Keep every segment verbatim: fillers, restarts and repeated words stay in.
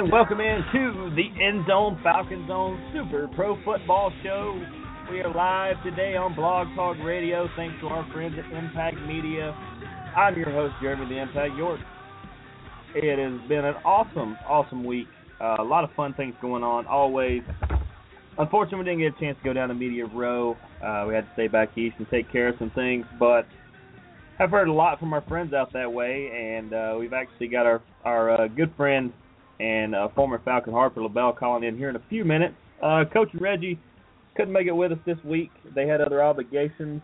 and welcome into the End Zone Falcon Zone Super Pro Football Show. We are live today on Blog Talk Radio, thanks to our friends at Impact Media. I'm your host, Jeremy the Impact York. It has been an awesome, awesome week. Uh, a lot of fun things going on, always. Unfortunately, we didn't get a chance to go down to Media Row. Uh, we had to stay back east and take care of some things, but I've heard a lot from our friends out that way, and uh, we've actually got our, our uh, good friend and uh, former Falcon Harper LaBelle calling in here in a few minutes. Uh, Coach and Reggie couldn't make it with us this week. They had other obligations.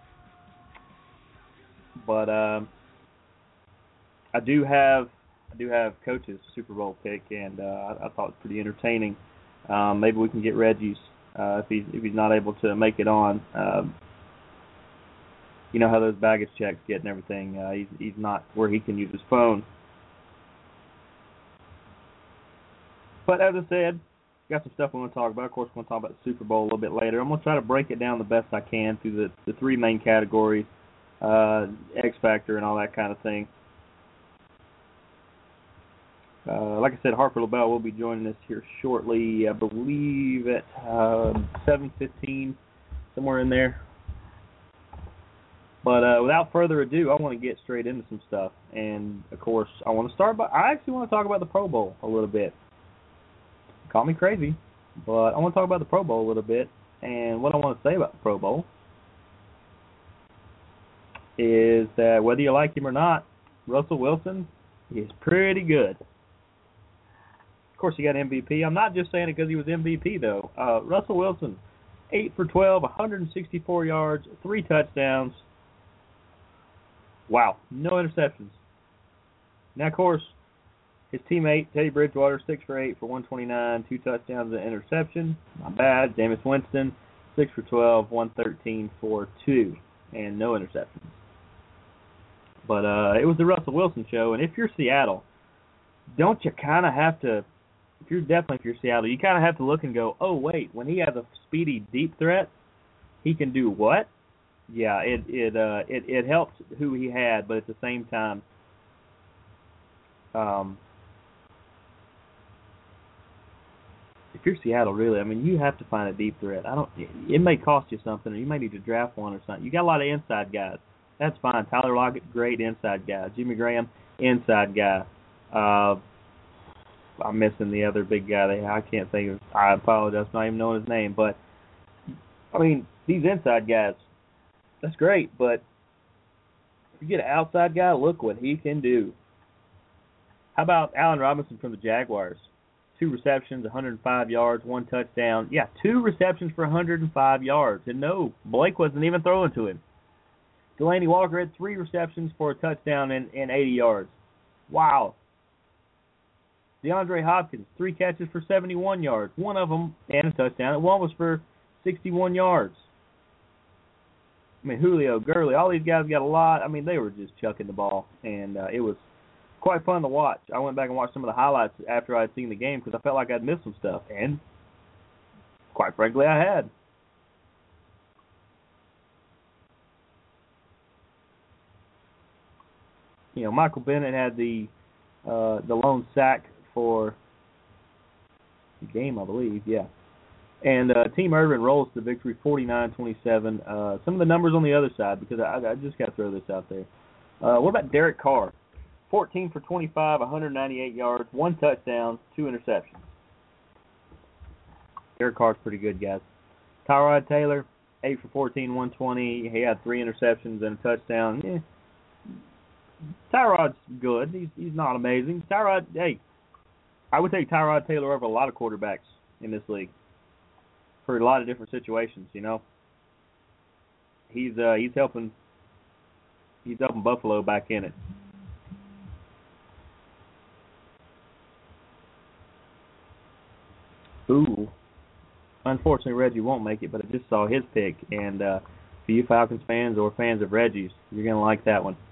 But um, I do have I do have Coach's Super Bowl pick, and uh, I, I thought it was pretty entertaining. Um, maybe we can get Reggie's uh, if he's if he's not able to make it on. Um, you know how those baggage checks get and everything. Uh, he's he's not where he can use his phone. But as I said, got some stuff we want to talk about. Of course, we're going to talk about the Super Bowl a little bit later. I'm going to try to break it down the best I can through the, the three main categories, uh, X Factor and all that kind of thing. Uh, like I said, Harper LaBelle will be joining us here shortly, I believe at uh, seven fifteen, somewhere in there. But uh, without further ado, I want to get straight into some stuff. And, of course, I want to start by, I actually want to talk about the Pro Bowl a little bit. Call me crazy, but I want to talk about the Pro Bowl a little bit. And what I want to say about the Pro Bowl is that whether you like him or not, Russell Wilson is pretty good. Of course, he got M V P. I'm not just saying it because he was M V P, though. Uh, Russell Wilson, eight for twelve, one hundred sixty-four yards, three touchdowns. Wow, no interceptions. Now, of course, his teammate, Teddy Bridgewater, six for eight for one twenty-nine, two touchdowns and an interception. Not bad. Jameis Winston, six for twelve, one thirteen for two, and no interceptions. But uh, it was the Russell Wilson show, and if you're Seattle, don't you kind of have to, if you're definitely if you're Seattle, you kind of have to look and go, oh, wait, when he has a speedy deep threat, he can do what? Yeah, it it uh, it, it helps who he had, but at the same time, um, if you're Seattle, really, I mean, you have to find a deep threat. I don't. It may cost you something, or you may need to draft one or something. You got a lot of inside guys. That's fine. Tyler Lockett, great inside guy. Jimmy Graham, inside guy. Uh, I'm missing the other big guy. They, I can't think of. I apologize, not even knowing his name. But I mean, these inside guys, that's great. But if you get an outside guy, look what he can do. How about Allen Robinson from the Jaguars? Two receptions, one hundred five yards, one touchdown. Yeah, two receptions for one hundred five yards. And no, Blake wasn't even throwing to him. Delaney Walker had three receptions for a touchdown and, and eighty yards. Wow. DeAndre Hopkins, three catches for seventy-one yards. One of them, and a touchdown. And one was for sixty-one yards. I mean, Julio, Gurley, all these guys got a lot. I mean, they were just chucking the ball. And uh, it was quite fun to watch. I went back and watched some of the highlights after I'd seen the game because I felt like I'd missed some stuff. And quite frankly, I had. You know, Michael Bennett had the uh, the lone sack for the game, I believe. Yeah. And uh, Team Irvin rolls to victory forty-nine twenty-seven. Uh, some of the numbers on the other side, because I, I just got to throw this out there. Uh, what about Derek Carr? fourteen for twenty-five, one hundred ninety-eight yards, one touchdown, two interceptions. Derek Carr's pretty good, guys. Tyrod Taylor, eight for fourteen, one twenty. He had three interceptions and a touchdown. Eh. Tyrod's good. He's he's not amazing. Tyrod, hey, I would take Tyrod Taylor over a lot of quarterbacks in this league for a lot of different situations. You know, he's uh, he's helping he's helping Buffalo back in it. Ooh, unfortunately Reggie won't make it, but I just saw his pick, and uh, for you Falcons fans or fans of Reggie's, you're gonna like that one.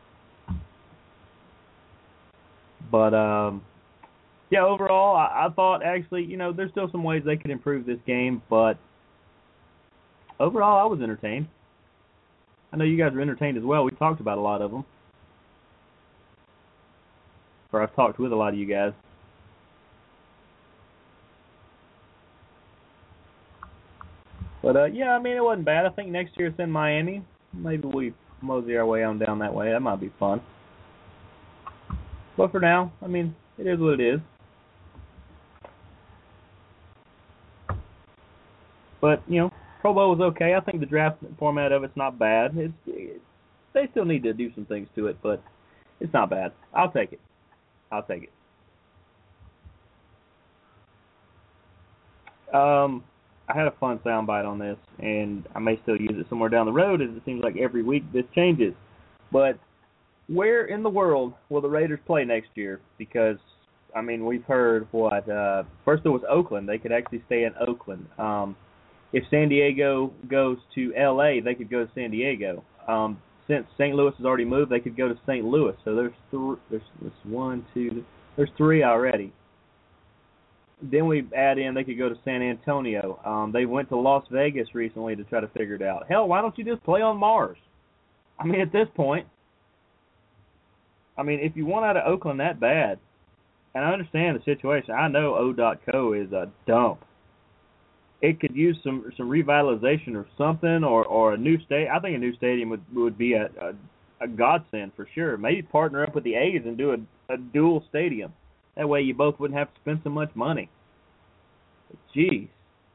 But, um, yeah, overall, I, I thought actually, you know, there's still some ways they could improve this game, but overall I was entertained. I know you guys were entertained as well. We talked about a lot of them. Or I've talked with a lot of you guys. But uh, yeah, I mean it wasn't bad. I think next year it's in Miami. Maybe we mosey our way on down that way. That might be fun. But for now, I mean, it is what it is. But you know, Pro Bowl was okay. I think the draft format of it's not bad. It's it, they still need to do some things to it, but it's not bad. I'll take it. I'll take it. Um, I had a fun soundbite on this, and I may still use it somewhere down the road, as it seems like every week this changes. But where in the world will the Raiders play next year? Because, I mean, we've heard what, uh, first it was Oakland. They could actually stay in Oakland. Um, if San Diego goes to L A, they could go to San Diego. Um, since Saint Louis has already moved, they could go to Saint Louis. So there's, th- there's, there's one, two, there's three already. Then we add in they could go to San Antonio. Um, they went to Las Vegas recently to try to figure it out. Hell, why don't you just play on Mars? I mean, at this point, I mean, if you want out of Oakland that bad, and I understand the situation. I know O dot co is a dump. It could use some some revitalization or something, or, or a new state. I think a new stadium would would be a, a, a godsend for sure. Maybe partner up with the A's and do a, a dual stadium. That way you both wouldn't have to spend so much money. But jeez.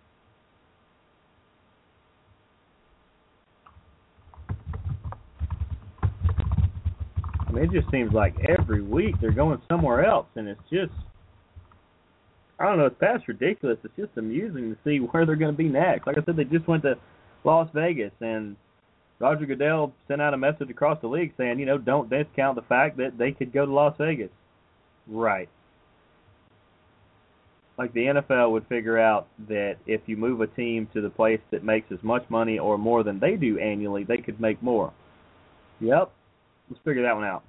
I mean, it just seems like every week they're going somewhere else, and it's just, I don't know, it's past ridiculous. It's just amusing to see where they're going to be next. Like I said, they just went to Las Vegas, and Roger Goodell sent out a message across the league saying, you know, don't discount the fact that they could go to Las Vegas. Right. Like the N F L would figure out that if you move a team to the place that makes as much money or more than they do annually, they could make more. Yep. Let's figure that one out.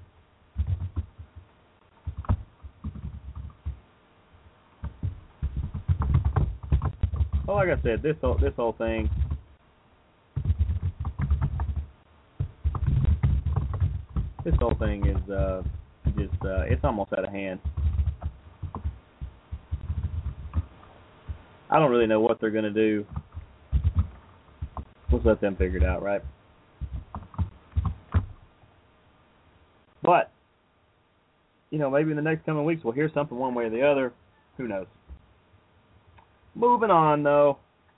Well, like I said, this whole this whole thing, this whole thing is uh, just uh, it's almost out of hand. I don't really know what they're going to do. Let's let them figure it out, right? But, you know, maybe in the next coming weeks we'll hear something one way or the other. Who knows? Moving on, though.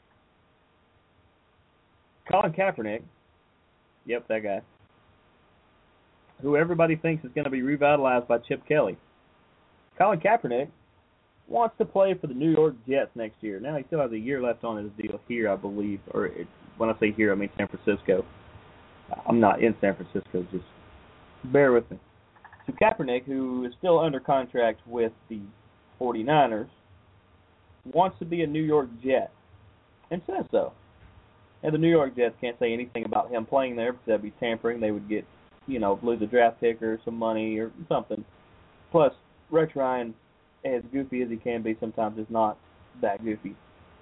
Colin Kaepernick. Yep, that guy. Who everybody thinks is going to be revitalized by Chip Kelly. Colin Kaepernick wants to play for the New York Jets next year. Now, he still has a year left on his deal here, I believe. Or it, when I say here, I mean San Francisco. I'm not in San Francisco, just bear with me. So Kaepernick, who is still under contract with the 49ers, wants to be a New York Jet and says so. And the New York Jets can't say anything about him playing there because that'd be tampering. They would get, you know, lose a draft pick or some money or something. Plus, Rex Ryan, as goofy as he can be sometimes, is not that goofy.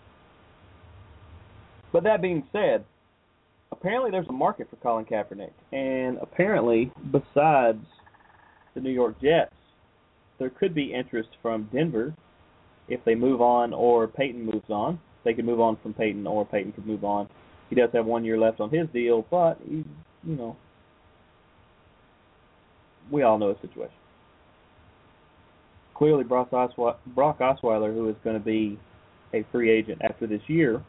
But that being said, apparently there's a market for Colin Kaepernick. And apparently, besides the New York Jets, there could be interest from Denver if they move on or Peyton moves on. They could move on from Peyton or Peyton could move on. He does have one year left on his deal, but, he, you know, we all know the situation. Clearly, Brock Osweiler, Brock Osweiler, who is going to be a free agent after this year,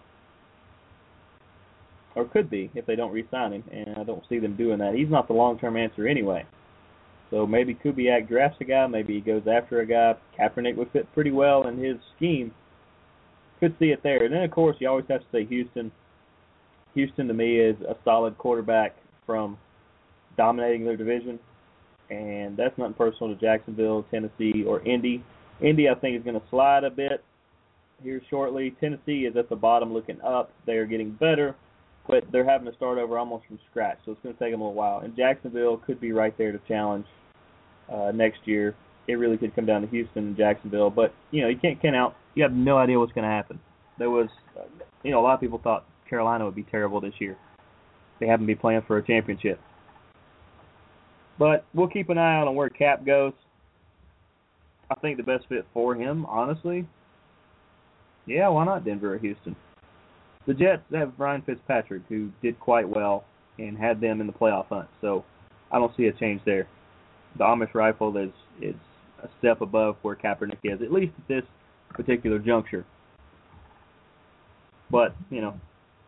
or could be if they don't re-sign him, and I don't see them doing that. He's not the long-term answer anyway. So maybe Kubiak drafts a guy, maybe he goes after a guy. Kaepernick would fit pretty well in his scheme. Could see it there. And then, of course, you always have to say Houston. Houston, to me, is a solid quarterback from dominating their division. And that's nothing personal to Jacksonville, Tennessee, or Indy. Indy, I think, is going to slide a bit here shortly. Tennessee is at the bottom looking up. They are getting better, but they're having to start over almost from scratch, so it's going to take them a little while. And Jacksonville could be right there to challenge uh, next year. It really could come down to Houston and Jacksonville. But, you know, you can't count out. You have no idea what's going to happen. There was, uh, you know, a lot of people thought Carolina would be terrible this year. They haven't been playing for a championship. But we'll keep an eye out on where Cap goes. I think the best fit for him, honestly, yeah, why not Denver or Houston? The Jets have Ryan Fitzpatrick, who did quite well and had them in the playoff hunt. So I don't see a change there. The Amish rifle is is a step above where Kaepernick is, at least at this particular juncture. But, you know,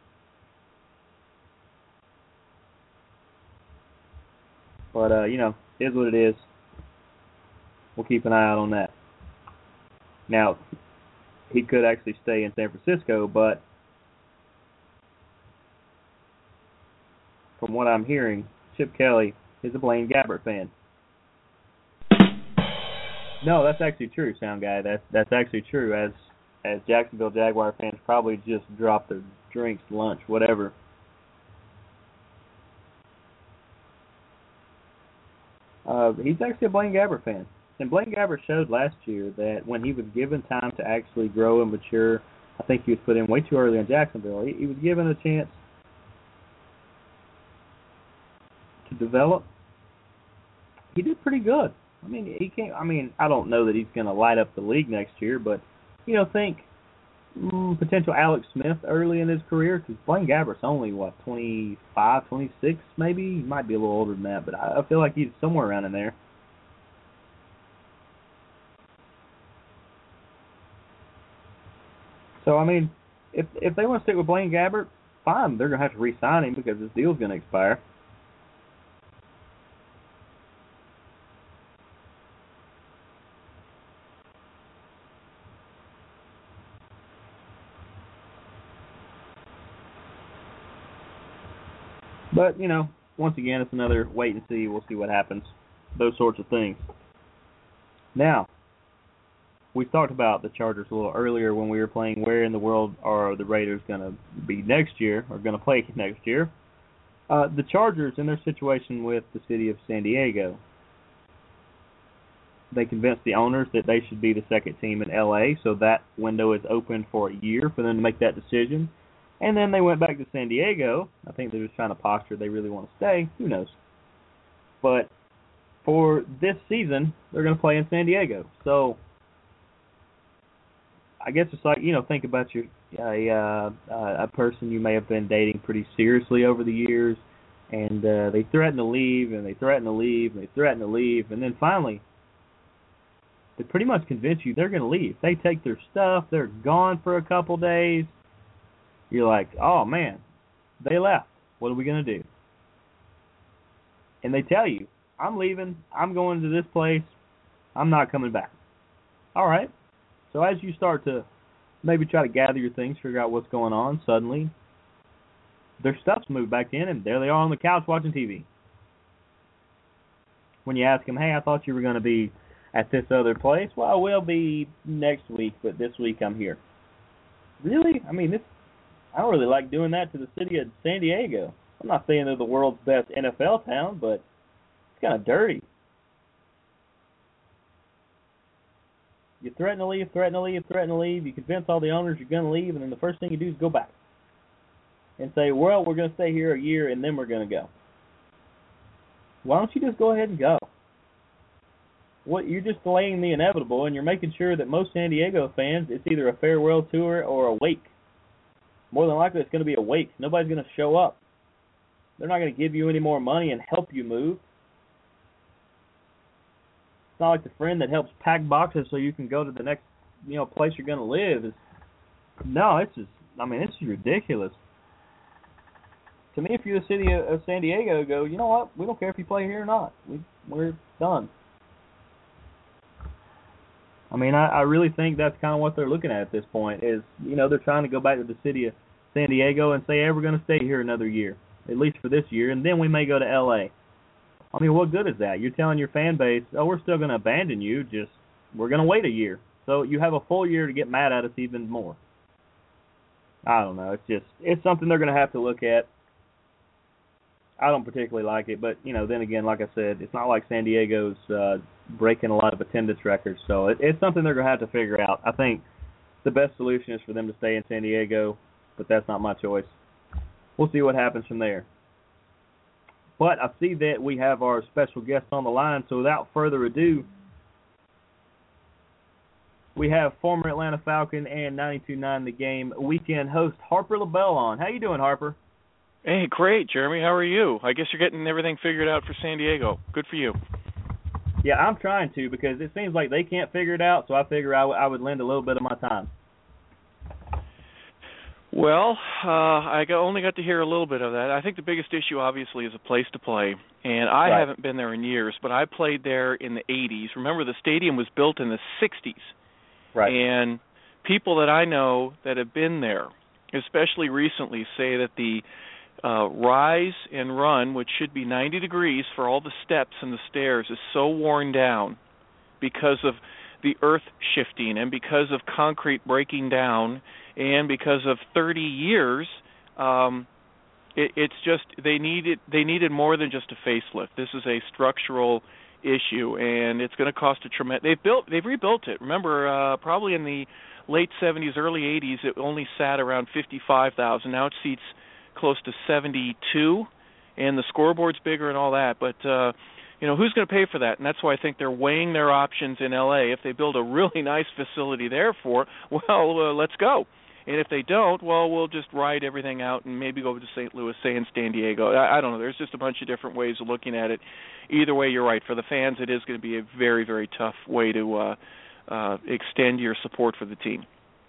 but, uh, you know, it is what it is. We'll keep an eye out on that. Now, he could actually stay in San Francisco, but from what I'm hearing, Chip Kelly is a Blaine Gabbert fan. No, that's actually true, Sound Guy. That's that's actually true. As as Jacksonville Jaguar fans probably just drop their drinks, lunch, whatever. Uh, he's actually a Blaine Gabbert fan. And Blaine Gabbert showed last year that when he was given time to actually grow and mature, I think he was put in way too early in Jacksonville. He, he was given a chance to develop. He did pretty good. I mean, he can't. I mean, I don't know that he's going to light up the league next year, but you know, think mm, potential Alex Smith early in his career, because Blaine Gabbert's only what twenty-five, twenty-six, maybe. He might be a little older than that, but I, I feel like he's somewhere around in there. So I mean, if if they want to stick with Blaine Gabbert, fine. They're going to have to re-sign him because his deal's going to expire. But, you know, once again, it's another wait and see. We'll see what happens. Those sorts of things. Now, we talked about the Chargers a little earlier when we were playing where in the world are the Raiders going to be next year, or going to play next year. Uh, the Chargers, in their situation with the city of San Diego, they convinced the owners that they should be the second team in L A, so that window is open for a year for them to make that decision. And then they went back to San Diego. I think they're just trying to posture they really want to stay. Who knows? But for this season, they're going to play in San Diego. So I guess it's like, you know, think about your a, uh, uh, a person you may have been dating pretty seriously over the years, and uh, they threaten to leave, and they threaten to leave, and they threaten to leave, and then finally they pretty much convince you they're going to leave. They take their stuff. They're gone for a couple days. You're like, oh, man, they left. What are we going to do? And they tell you, I'm leaving. I'm going to this place. I'm not coming back. All right. So as you start to maybe try to gather your things, figure out what's going on, suddenly their stuff's moved back in, and there they are on the couch watching T V. When you ask them, hey, I thought you were going to be at this other place. Well, I will be next week, but this week I'm here. Really? I mean, this. I don't really like doing that to the city of San Diego. I'm not saying they're the world's best N F L town, but it's kind of dirty. You threaten to leave, threaten to leave, threaten to leave. You convince all the owners you're going to leave, and then the first thing you do is go back and say, well, we're going to stay here a year, and then we're going to go. Why don't you just go ahead and go? What, you're just delaying the inevitable, and you're making sure that most San Diego fans, it's either a farewell tour or a wake. More than likely, it's going to be a wake. Nobody's going to show up. They're not going to give you any more money and help you move. It's not like the friend that helps pack boxes so you can go to the next, you know, place you're going to live. It's, no, it's just, I mean, it's just ridiculous. To me, if you're the city of, of San Diego, go, you know what? We don't care if you play here or not. We, we're done. I mean, I, I really think that's kind of what they're looking at at this point is, you know, they're trying to go back to the city of San Diego and say, hey, we're going to stay here another year, at least for this year, and then we may go to L A. I mean, what good is that? You're telling your fan base, oh, we're still going to abandon you, just we're going to wait a year. So you have a full year to get mad at us even more. I don't know. It's just, it's something they're going to have to look at. I don't particularly like it, but, you know, then again, like I said, it's not like San Diego's uh, breaking a lot of attendance records, so it, it's something they're going to have to figure out. I think the best solution is for them to stay in San Diego, but that's not my choice. We'll see what happens from there. But I see that we have our special guest on the line, so without further ado, we have former Atlanta Falcon and ninety-two point nine The Game weekend host Harper LaBelle on. How you doing, Harper? Hey, great, Jeremy. How are you? I guess you're getting everything figured out for San Diego. Good for you. Yeah, I'm trying to because it seems like they can't figure it out, so I figure I, w- I would lend a little bit of my time. Well, uh, I got, only got to hear a little bit of that. I think the biggest issue, obviously, is a place to play. And I right. haven't been there in years, but I played there in the eighties. Remember, the stadium was built in the sixties. Right. And people that I know that have been there, especially recently, say that the uh, rise and run, which should be ninety degrees for all the steps and the stairs, is so worn down because of the earth shifting and because of concrete breaking down and because of thirty years, um, it, it's just they needed they needed more than just a facelift. This is a structural issue, and it's going to cost a tremendous. They've built they've rebuilt it. Remember, uh, probably in the late seventies, early eighties, it only sat around fifty-five thousand. Now it seats close to seventy-two, and the scoreboard's bigger and all that. But uh, you know, who's going to pay for that? And that's why I think they're weighing their options in L A. If they build a really nice facility there for, well, uh, let's go. And if they don't, well, we'll just ride everything out and maybe go to Saint Louis, say in San Diego. I, I don't know. There's just a bunch of different ways of looking at it. Either way, you're right. For the fans, it is going to be a very, very tough way to uh, uh, extend your support for the team.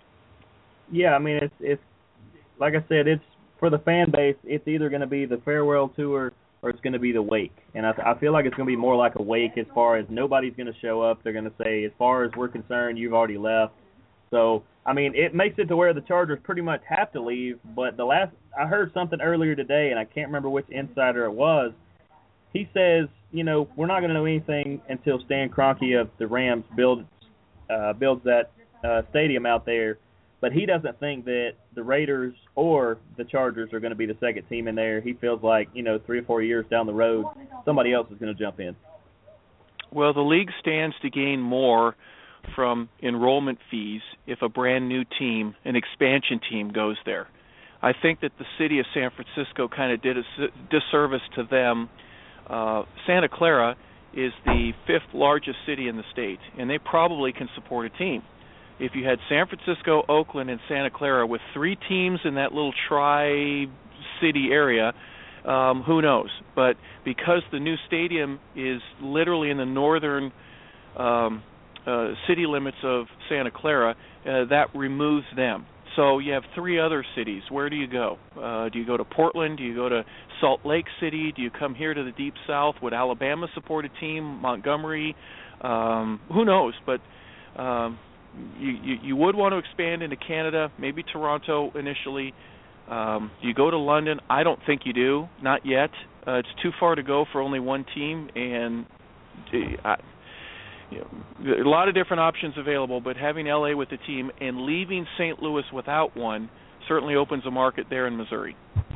Yeah, I mean, it's it's like I said, it's for the fan base. It's either going to be the farewell tour or it's going to be the wake. And I, I feel like it's going to be more like a wake as far as nobody's going to show up. They're going to say, as far as we're concerned, you've already left. So, I mean, it makes it to where the Chargers pretty much have to leave. But the last I heard something earlier today, and I can't remember which insider it was. He says, you know, we're not going to know anything until Stan Kroenke of the Rams builds uh, builds that uh, stadium out there. But he doesn't think that the Raiders or the Chargers are going to be the second team in there. He feels like, you know, three or four years down the road, somebody else is going to jump in. Well, the league stands to gain more from enrollment fees if a brand new team, an expansion team, goes there. I think that the city of San Francisco kind of did a disservice to them. Uh, Santa Clara is the fifth largest city in the state, and they probably can support a team. If you had San Francisco, Oakland, and Santa Clara with three teams in that little tri-city area, um, who knows? But because the new stadium is literally in the northern um, uh, city limits of Santa Clara, uh, that removes them. So you have three other cities. Where do you go? Uh, do you go to Portland? Do you go to Salt Lake City? Do you come here to the Deep South? Would Alabama support a team? Montgomery? Um, who knows? But um, you, you, you would want to expand into Canada, maybe Toronto initially. Um, do you go to London? I don't think you do. Not yet. Uh, it's too far to go for only one team, and I, you know, a lot of different options available, but having L A with the team and leaving Saint Louis without one certainly opens a market there in Missouri.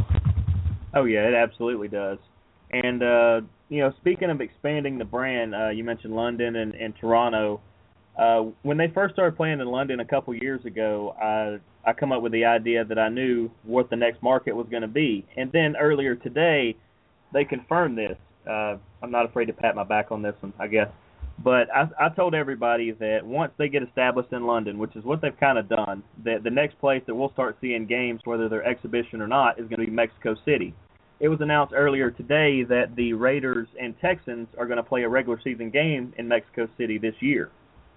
Oh, yeah, it absolutely does. And, uh, you know, speaking of expanding the brand, uh, you mentioned London and, and Toronto. Uh, when they first started playing in London a couple years ago, I, I come up with the idea that I knew what the next market was going to be. And then earlier today, they confirmed this. Uh, I'm not afraid to pat my back on this one, I guess. But I, I told everybody that once they get established in London, which is what they've kind of done, that the next place that we'll start seeing games, whether they're exhibition or not, is going to be Mexico City. It was announced earlier today that the Raiders and Texans are going to play a regular season game in Mexico City this year.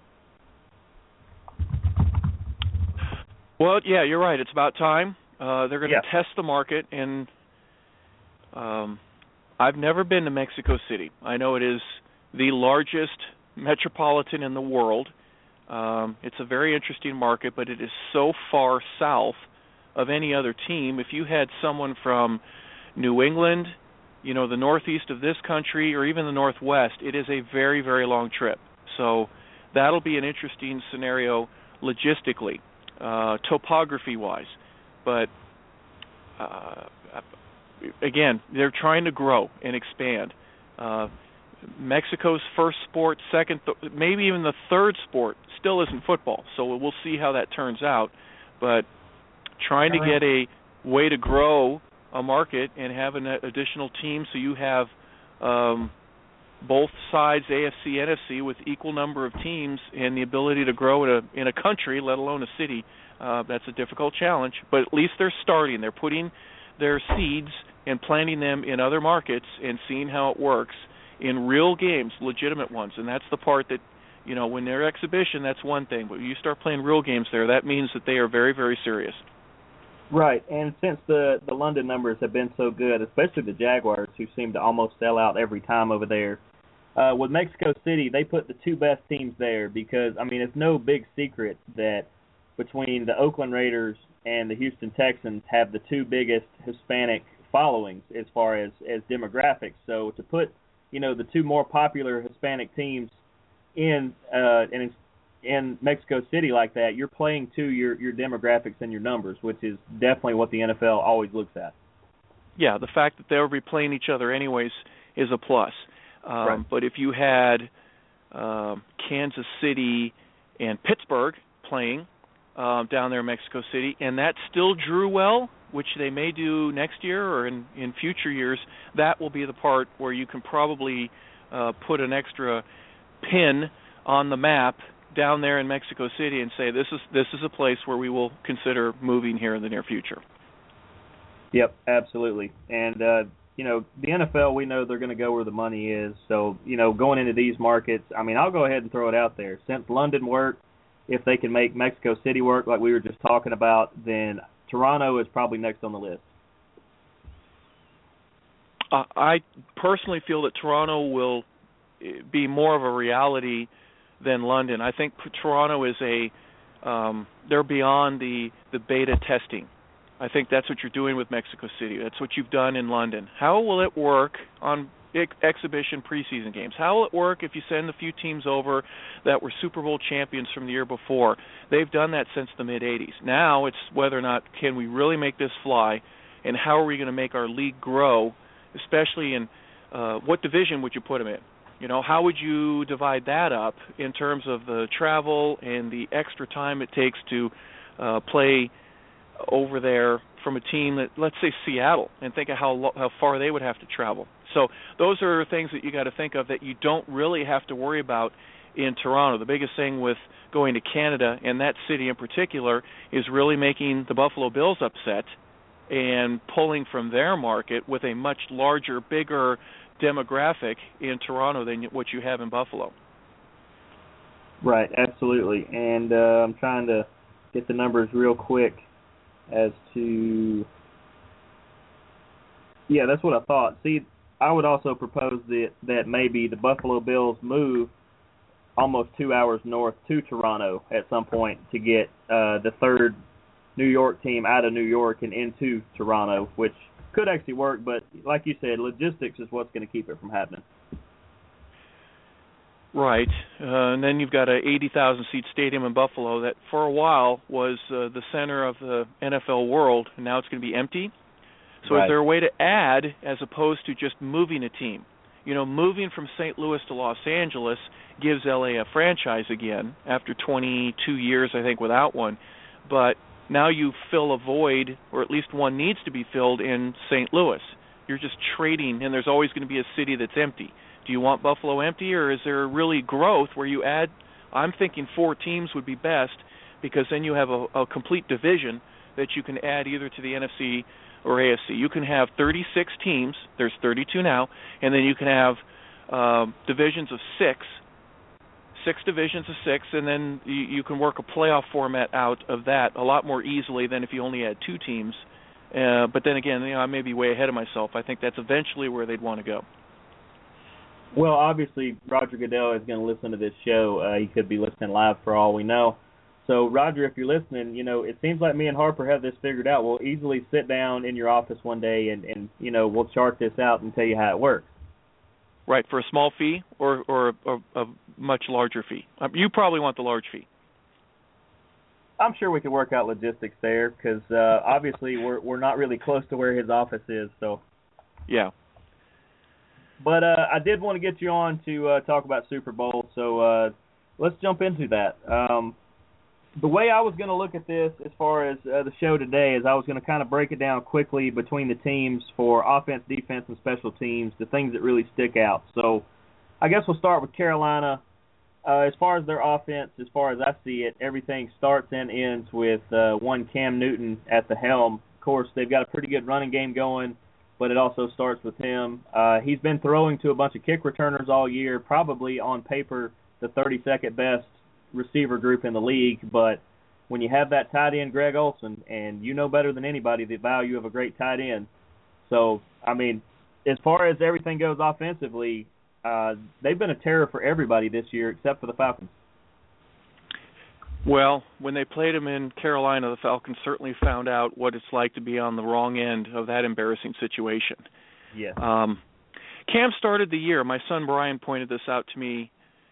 Well, yeah, you're right. It's about time. Uh, they're going to yeah. test the market, and um, I've never been to Mexico City. I know it is the largest metropolitan in the world. Um, it's a very interesting market, but it is so far south of any other team. If you had someone from New England, you know, the northeast of this country, or even the northwest, it is a very, very long trip. So that'll be an interesting scenario logistically, uh, topography-wise. But, uh, again, they're trying to grow and expand. Uh, Mexico's first sport, second, th- maybe even the third sport still isn't football. So we'll see how that turns out. But trying to get a way to grow a market and have an additional team so you have um, both sides, A F C, N F C, with equal number of teams and the ability to grow in a in a country, let alone a city. Uh, that's a difficult challenge, but at least they're starting. They're putting their seeds and planting them in other markets and seeing how it works in real games, legitimate ones. And that's the part that, you know, when they're exhibition, that's one thing. But when you start playing real games there, that means that they are very, very serious. Right, and since the, the London numbers have been so good, especially the Jaguars, who seem to almost sell out every time over there, uh, with Mexico City, they put the two best teams there because, I mean, it's no big secret that between the Oakland Raiders and the Houston Texans have the two biggest Hispanic followings as far as, as demographics. So to put, you know, the two more popular Hispanic teams in uh, in in Mexico City like that, you're playing to your, your demographics and your numbers, which is definitely what the N F L always looks at. Yeah, the fact that they'll be playing each other anyways is a plus. Um, right. But if you had um, Kansas City and Pittsburgh playing um, down there in Mexico City, and that still drew well, which they may do next year or in, in future years, that will be the part where you can probably uh, put an extra pin on the map down there in Mexico City and say this is this is a place where we will consider moving here in the near future. Yep, absolutely. And uh, you know, the N F L, we know they're going to go where the money is. So, you know, going into these markets, I mean, I'll go ahead and throw it out there. Since London worked, if they can make Mexico City work like we were just talking about, then Toronto is probably next on the list. Uh, I personally feel that Toronto will be more of a reality than London. I think Toronto is a um, they're beyond the, the beta testing. I think that's what you're doing with Mexico City. That's what you've done in London. How will it work on ex- exhibition preseason games? How will it work if you send a few teams over that were Super Bowl champions from the year before? They've done that since the mid-eighties. Now it's whether or not can we really make this fly, and how are we going to make our league grow, especially in uh, what division would you put them in? You know, how would you divide that up in terms of the travel and the extra time it takes to uh, play over there from a team that, let's say, Seattle, and think of how lo- how far they would have to travel. So those are things that you got to think of that you don't really have to worry about in Toronto. The biggest thing with going to Canada and that city in particular is really making the Buffalo Bills upset and pulling from their market with a much larger, bigger demographic in Toronto than what you have in Buffalo. Right, absolutely. And uh, I'm trying to get the numbers real quick as to, yeah, that's what I thought. See, I would also propose that, that maybe the Buffalo Bills move almost two hours north to Toronto at some point to get uh, the third New York team out of New York and into Toronto, which could actually work, but like you said, logistics is what's going to keep it from happening. Right, uh, and then you've got a eighty thousand seat stadium in Buffalo that for a while was uh, the center of the N F L world, and now it's going to be empty. So right. Is there a way to add as opposed to just moving a team? You know, moving from Saint Louis to Los Angeles gives L A a franchise again after twenty-two years, I think, without one. But now you fill a void, or at least one needs to be filled in Saint Louis. You're just trading, and there's always going to be a city that's empty. Do you want Buffalo empty, or is there really growth where you add, I'm thinking four teams would be best, because then you have a, a complete division that you can add either to the N F C or A F C. You can have thirty-six teams, there's thirty-two now, and then you can have um, divisions of six, six divisions of six, and then you, you can work a playoff format out of that a lot more easily than if you only had two teams. Uh, but then again, you know, I may be way ahead of myself. I think that's eventually where they'd want to go. Well, obviously, Roger Goodell is going to listen to this show. Uh, he could be listening live for all we know. So, Roger, if you're listening, you know, it seems like me and Harper have this figured out. We'll easily sit down in your office one day and, and you know, we'll chart this out and tell you how it works. Right, for a small fee or, or a, a much larger fee? Um, you probably want the large fee. I'm sure we could work out logistics there because uh, obviously we're we're not really close to where his office is. So. Yeah. But uh, I did want to get you on to uh, talk about Super Bowl, so uh, let's jump into that. Um, the way I was going to look at this as far as uh, the show today is I was going to kind of break it down quickly between the teams for offense, defense, and special teams, the things that really stick out. So I guess we'll start with Carolina. Uh, as far as their offense, as far as I see it, everything starts and ends with uh, one Cam Newton at the helm. Of course, they've got a pretty good running game going, but it also starts with him. Uh, he's been throwing to a bunch of kick returners all year, probably on paper the thirty-second best receiver group in the league, but when you have that tight end, Greg Olsen, and you know better than anybody the value of a great tight end. So, I mean, as far as everything goes offensively, Uh, they've been a terror for everybody this year except for the Falcons. Well, when they played them in Carolina, the Falcons certainly found out what it's like to be on the wrong end of that embarrassing situation. Yeah. Um, Cam started the year. My son Brian pointed this out to me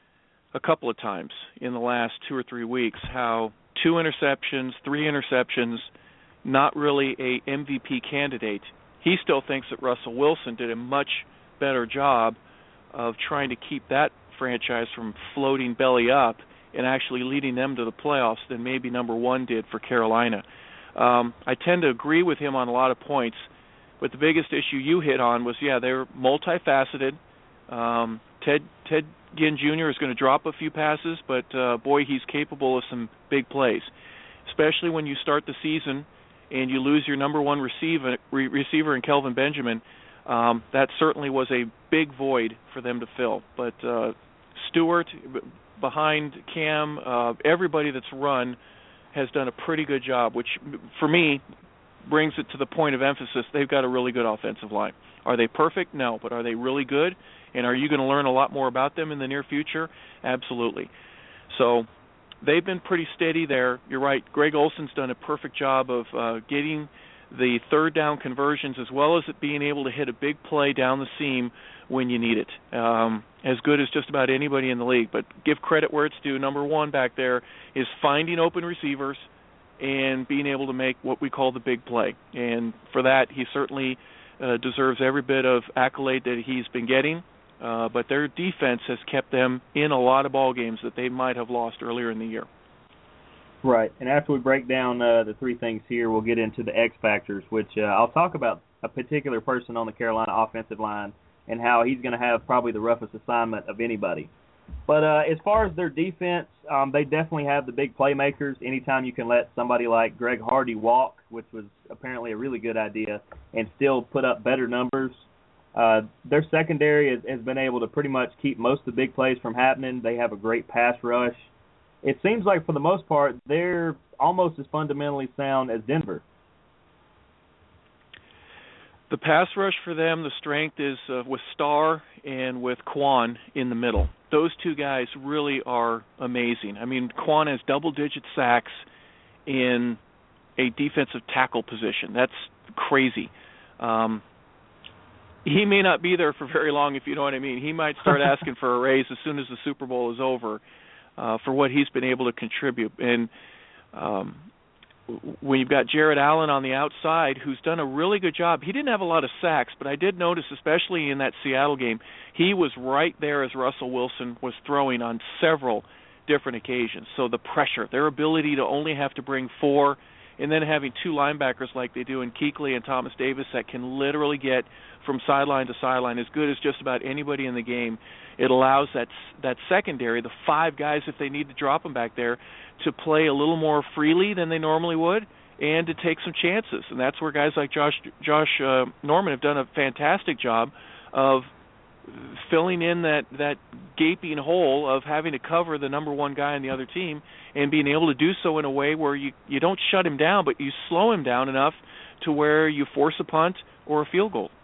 a couple of times in the last two or three weeks, how two interceptions, three interceptions, not really a M V P candidate. He still thinks that Russell Wilson did a much better job of trying to keep that franchise from floating belly up and actually leading them to the playoffs than maybe number one did for Carolina. Um, I tend to agree with him on a lot of points, but the biggest issue you hit on was, yeah, they're multifaceted. Um, Ted Ted Ginn Junior is going to drop a few passes, but uh, boy, he's capable of some big plays, especially when you start the season and you lose your number one receiver, re- receiver in Kelvin Benjamin. Um, that certainly was a big void for them to fill. But uh, Stewart, b- behind Cam, uh, everybody that's run has done a pretty good job, which for me brings it to the point of emphasis. They've got a really good offensive line. Are they perfect? No, but are they really good? And are you going to learn a lot more about them in the near future? Absolutely. So they've been pretty steady there. You're right. Greg Olsen's done a perfect job of uh, getting the third down conversions, as well as it being able to hit a big play down the seam when you need it. Um, as good as just about anybody in the league. But give credit where it's due. Number one back there is finding open receivers and being able to make what we call the big play. And for that, he certainly uh, deserves every bit of accolade that he's been getting. Uh, but their defense has kept them in a lot of ball games that they might have lost earlier in the year. Right, and after we break down uh, the three things here, we'll get into the X factors, which uh, I'll talk about a particular person on the Carolina offensive line and how he's going to have probably the roughest assignment of anybody. But uh, as far as their defense, um, they definitely have the big playmakers. Anytime you can let somebody like Greg Hardy walk, which was apparently a really good idea, and still put up better numbers. Uh, their secondary has, has been able to pretty much keep most of the big plays from happening. They have a great pass rush. It seems like for the most part they're almost as fundamentally sound as Denver. The pass rush for them, the strength is uh, with Starr and with Quan in the middle. Those two guys really are amazing. I mean, Quan has double-digit sacks in a defensive tackle position. That's crazy. Um, he may not be there for very long, if you know what I mean. He might start asking for a raise as soon as the Super Bowl is over. Uh, for what he's been able to contribute. And um, when you've got Jared Allen on the outside, who's done a really good job. He didn't have a lot of sacks, but I did notice, especially in that Seattle game, he was right there as Russell Wilson was throwing on several different occasions. So the pressure, their ability to only have to bring four, and then having two linebackers like they do in Kuechly and Thomas Davis that can literally get from sideline to sideline as good as just about anybody in the game. It allows that that secondary, the five guys, if they need to drop them back there, to play a little more freely than they normally would and to take some chances. And that's where guys like Josh Josh uh, Norman have done a fantastic job of filling in that, that gaping hole of having to cover the number one guy on the other team and being able to do so in a way where you, you don't shut him down, but you slow him down enough to where you force a punt or a field goal.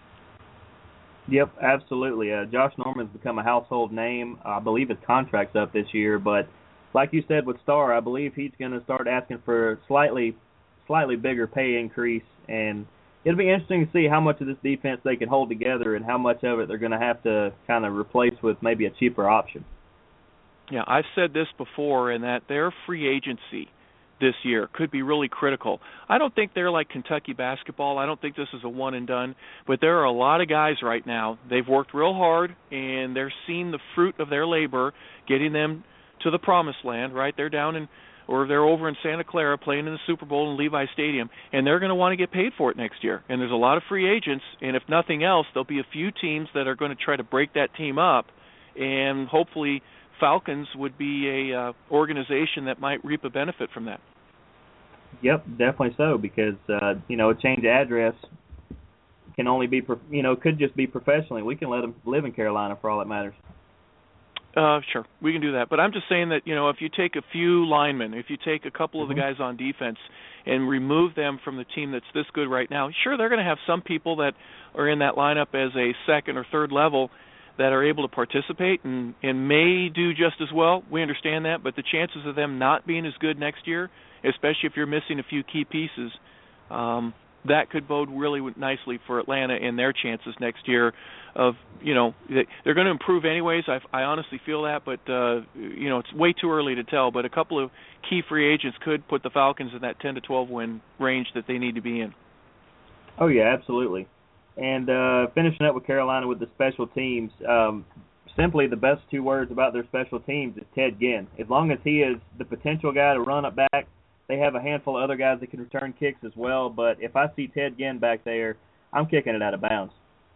Yep, absolutely. Uh, Josh Norman's become a household name. I believe his contract's up this year, but like you said with Starr, I believe he's going to start asking for a slightly, slightly bigger pay increase, and it'll be interesting to see how much of this defense they can hold together and how much of it they're going to have to kind of replace with maybe a cheaper option. Yeah, I've said this before, in that their free agency this year could be really critical. I don't think they're like Kentucky basketball. I don't think this is a one and done, but there are a lot of guys right now. They've worked real hard, and they're seeing the fruit of their labor, getting them to the promised land, right? They're down in, or they're over in Santa Clara playing in the Super Bowl in Levi Stadium, and they're going to want to get paid for it next year. And there's a lot of free agents, and if nothing else, there'll be a few teams that are going to try to break that team up and hopefully Falcons would be a uh, organization that might reap a benefit from that. Yep, definitely so, because uh, you know, a change of address can only be, you know, could just be professionally. We can let them live in Carolina for all that matters. Uh, sure, we can do that. But I'm just saying that, you know, if you take a few linemen, if you take a couple mm-hmm. of the guys on defense and remove them from the team that's this good right now, sure, they're going to have some people that are in that lineup as a second or third level that are able to participate and, and may do just as well. We understand that, but the chances of them not being as good next year, especially if you're missing a few key pieces, um, that could bode really nicely for Atlanta and their chances next year of, you know, they're going to improve anyways. I, I honestly feel that, but, uh, you know, it's way too early to tell. But a couple of key free agents could put the Falcons in that ten to twelve win range that they need to be in. Oh, yeah, absolutely. And uh, finishing up with Carolina with the special teams, um, simply the best two words about their special teams is Ted Ginn. As long as he is the potential guy to run it back, they have a handful of other guys that can return kicks as well. But if I see Ted Ginn back there, I'm kicking it out of bounds.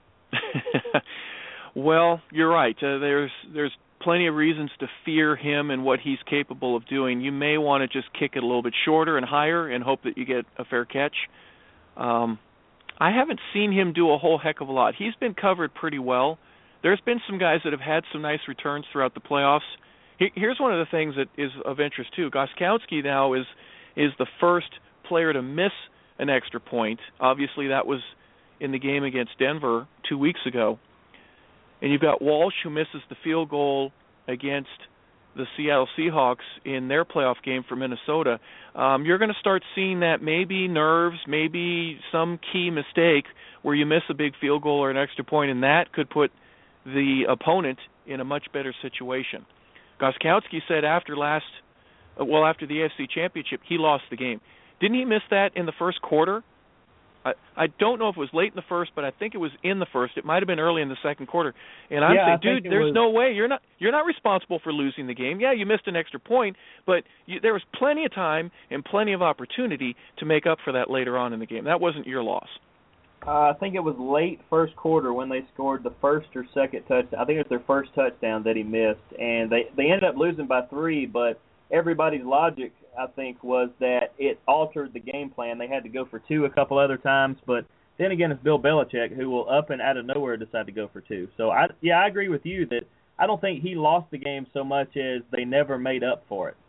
Well, you're right. Uh, there's there's plenty of reasons to fear him and what he's capable of doing. You may want to just kick it a little bit shorter and higher and hope that you get a fair catch. Um, I haven't seen him do a whole heck of a lot. He's been covered pretty well. There's been some guys that have had some nice returns throughout the playoffs. Here's one of the things that is of interest, too. Gostkowski now is is the first player to miss an extra point. Obviously, that was in the game against Denver two weeks ago. And you've got Walsh, who misses the field goal against the Seattle Seahawks in their playoff game for Minnesota. Um, you're going to start seeing that maybe nerves, maybe some key mistake where you miss a big field goal or an extra point, and that could put the opponent in a much better situation. Gostkowski said after last, well, after the A F C Championship, he lost the game. Didn't he miss that in the first quarter? I, I don't know if it was late in the first, but I think it was in the first. It might have been early in the second quarter. And I'm yeah, saying, dude, there's was... no way you're not you're not responsible for losing the game. Yeah, you missed an extra point, but you, there was plenty of time and plenty of opportunity to make up for that later on in the game. That wasn't your loss. Uh, I think it was late first quarter when they scored the first or second touchdown. I think it was their first touchdown that he missed, and they they ended up losing by three. But everybody's logic, I think, was that it altered the game plan. They had to go for two a couple other times, but then again, it's Bill Belichick who will up and out of nowhere decide to go for two. So I yeah, I agree with you that I don't think he lost the game so much as they never made up for it.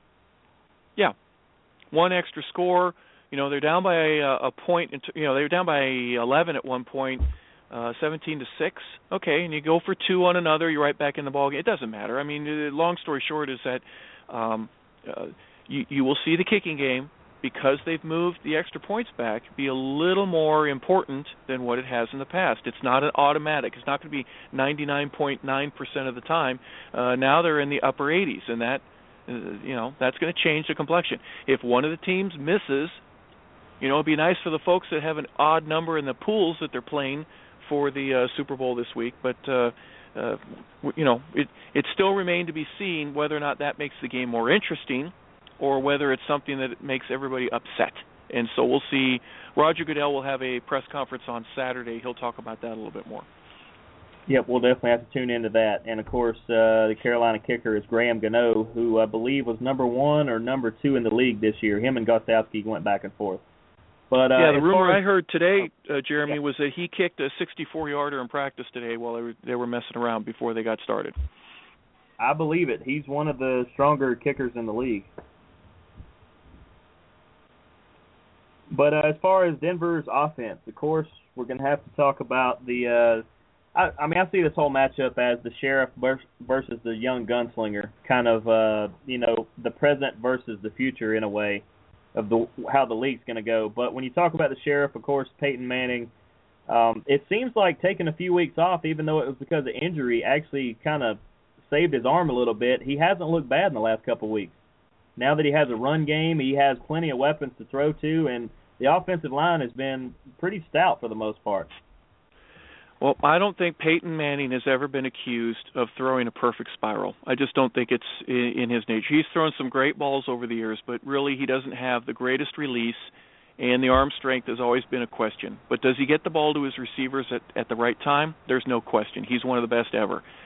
Yeah, one extra score. You know, they're down by a, a point. You know, they were down by eleven at one point, uh, seventeen to six. Okay, and you go for two on another. You're right back in the ballgame. It doesn't matter. I mean, the long story short is that um, uh, you, you will see the kicking game, because they've moved the extra points back, be a little more important than what it has in the past. It's not an automatic. It's not going to be ninety-nine point nine percent of the time. Uh, now they're in the upper eighties, and that, uh, you know, that's going to change the complexion. If one of the teams misses, you know, it'd be nice for the folks that have an odd number in the pools that they're playing for the uh, Super Bowl this week. But, uh, uh, you know, it it still remains to be seen whether or not that makes the game more interesting or whether it's something that makes everybody upset. And so we'll see. Roger Goodell will have a press conference on Saturday. He'll talk about that a little bit more. Yep, we'll definitely have to tune into that. And, of course, uh, the Carolina kicker is Graham Gano, who I believe was number one or number two in the league this year. Him and Gostkowski went back and forth. But, uh, yeah, the rumor as, I heard today, uh, Jeremy, yeah. was that he kicked a sixty-four-yarder in practice today while they were, they were messing around before they got started. I believe it. He's one of the stronger kickers in the league. But uh, as far as Denver's offense, of course, we're going to have to talk about the uh, – I, I mean, I see this whole matchup as the sheriff versus the young gunslinger, kind of, uh, you know, the present versus the future in a way of the how the league's going to go. But when you talk about the sheriff, of course, Peyton Manning, um, it seems like taking a few weeks off, even though it was because of injury, actually kind of saved his arm a little bit. He hasn't looked bad in the last couple of weeks. Now that he has a run game, he has plenty of weapons to throw to, and the offensive line has been pretty stout for the most part. Well, I don't think Peyton Manning has ever been accused of throwing a perfect spiral. I just don't think it's in his nature. He's thrown some great balls over the years, but really he doesn't have the greatest release, and the arm strength has always been a question. But does he get the ball to his receivers at, at the right time? There's no question. He's one of the best ever.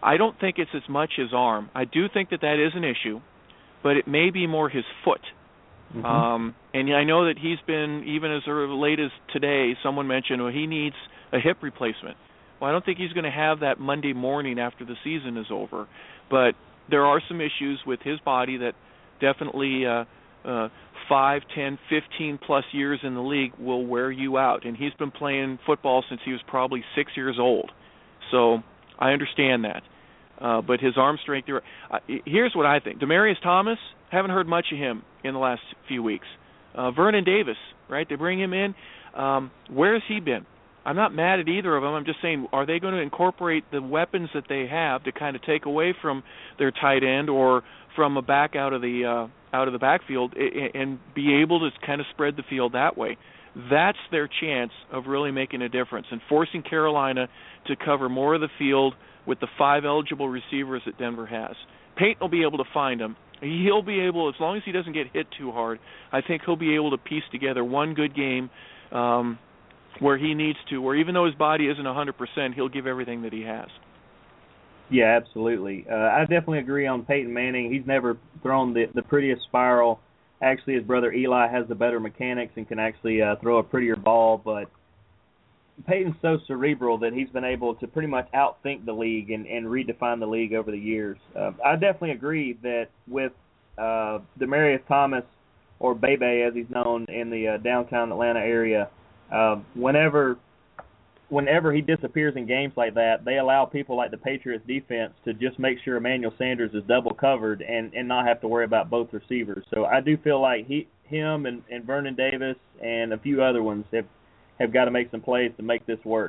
I don't think it's as much his arm. I do think that that is an issue, but it may be more his foot. Mm-hmm. Um, and I know that he's been, even as late as today, someone mentioned, well, he needs a hip replacement. Well, I don't think he's going to have that Monday morning after the season is over. But there are some issues with his body that definitely uh, uh, five, ten, fifteen plus years in the league will wear you out. And he's been playing football since he was probably six years old. So I understand that. Uh, but his arm strength, uh, here's what I think. Demaryius Thomas, haven't heard much of him in the last few weeks. Uh, Vernon Davis, right, they bring him in. Um, where has he been? I'm not mad at either of them. I'm just saying, are they going to incorporate the weapons that they have to kind of take away from their tight end or from a back out of the uh, out of the backfield and be able to kind of spread the field that way? That's their chance of really making a difference and forcing Carolina to cover more of the field with the five eligible receivers that Denver has. Peyton will be able to find them. He'll be able, as long as he doesn't get hit too hard, I think he'll be able to piece together one good game um, where he needs to, where even though his body isn't one hundred percent, he'll give everything that he has. Yeah, absolutely. Uh, I definitely agree on Peyton Manning. He's never thrown the, the prettiest spiral. Actually, his brother Eli has the better mechanics and can actually uh, throw a prettier ball, but Peyton's so cerebral that he's been able to pretty much outthink the league and, and redefine the league over the years. Uh, I definitely agree that with uh, Demaryius Thomas, or Bebe as he's known in the uh, downtown Atlanta area, uh, whenever whenever he disappears in games like that, they allow people like the Patriots defense to just make sure Emmanuel Sanders is double covered and, and not have to worry about both receivers. So I do feel like he, him and, and Vernon Davis and a few other ones have have got to make some plays to make this work.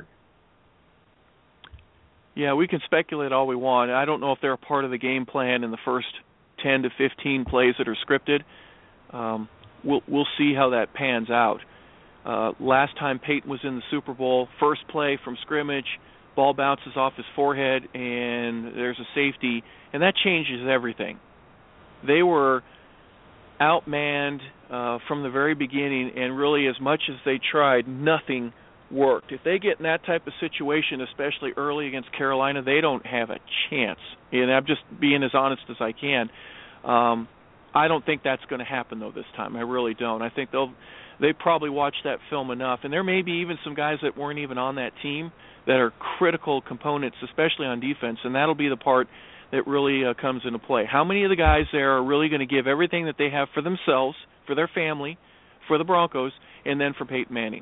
Yeah, we can speculate all we want. I don't know if they're a part of the game plan in the first ten to fifteen plays that are scripted. Um, we'll we'll see how that pans out. Uh, last time Peyton was in the Super Bowl, first play from scrimmage, ball bounces off his forehead, and there's a safety, and that changes everything. They were outmanned uh, from the very beginning, and really as much as they tried, nothing worked. If they get in that type of situation, especially early against Carolina, they don't have a chance. And I'm just being as honest as I can. Um, I don't think that's going to happen, though, this time. I really don't. I think they'll they probably watched that film enough. And there may be even some guys that weren't even on that team that are critical components, especially on defense, and that'll be the part that really uh, comes into play. How many of the guys there are really going to give everything that they have for themselves, for their family, for the Broncos, and then for Peyton Manning?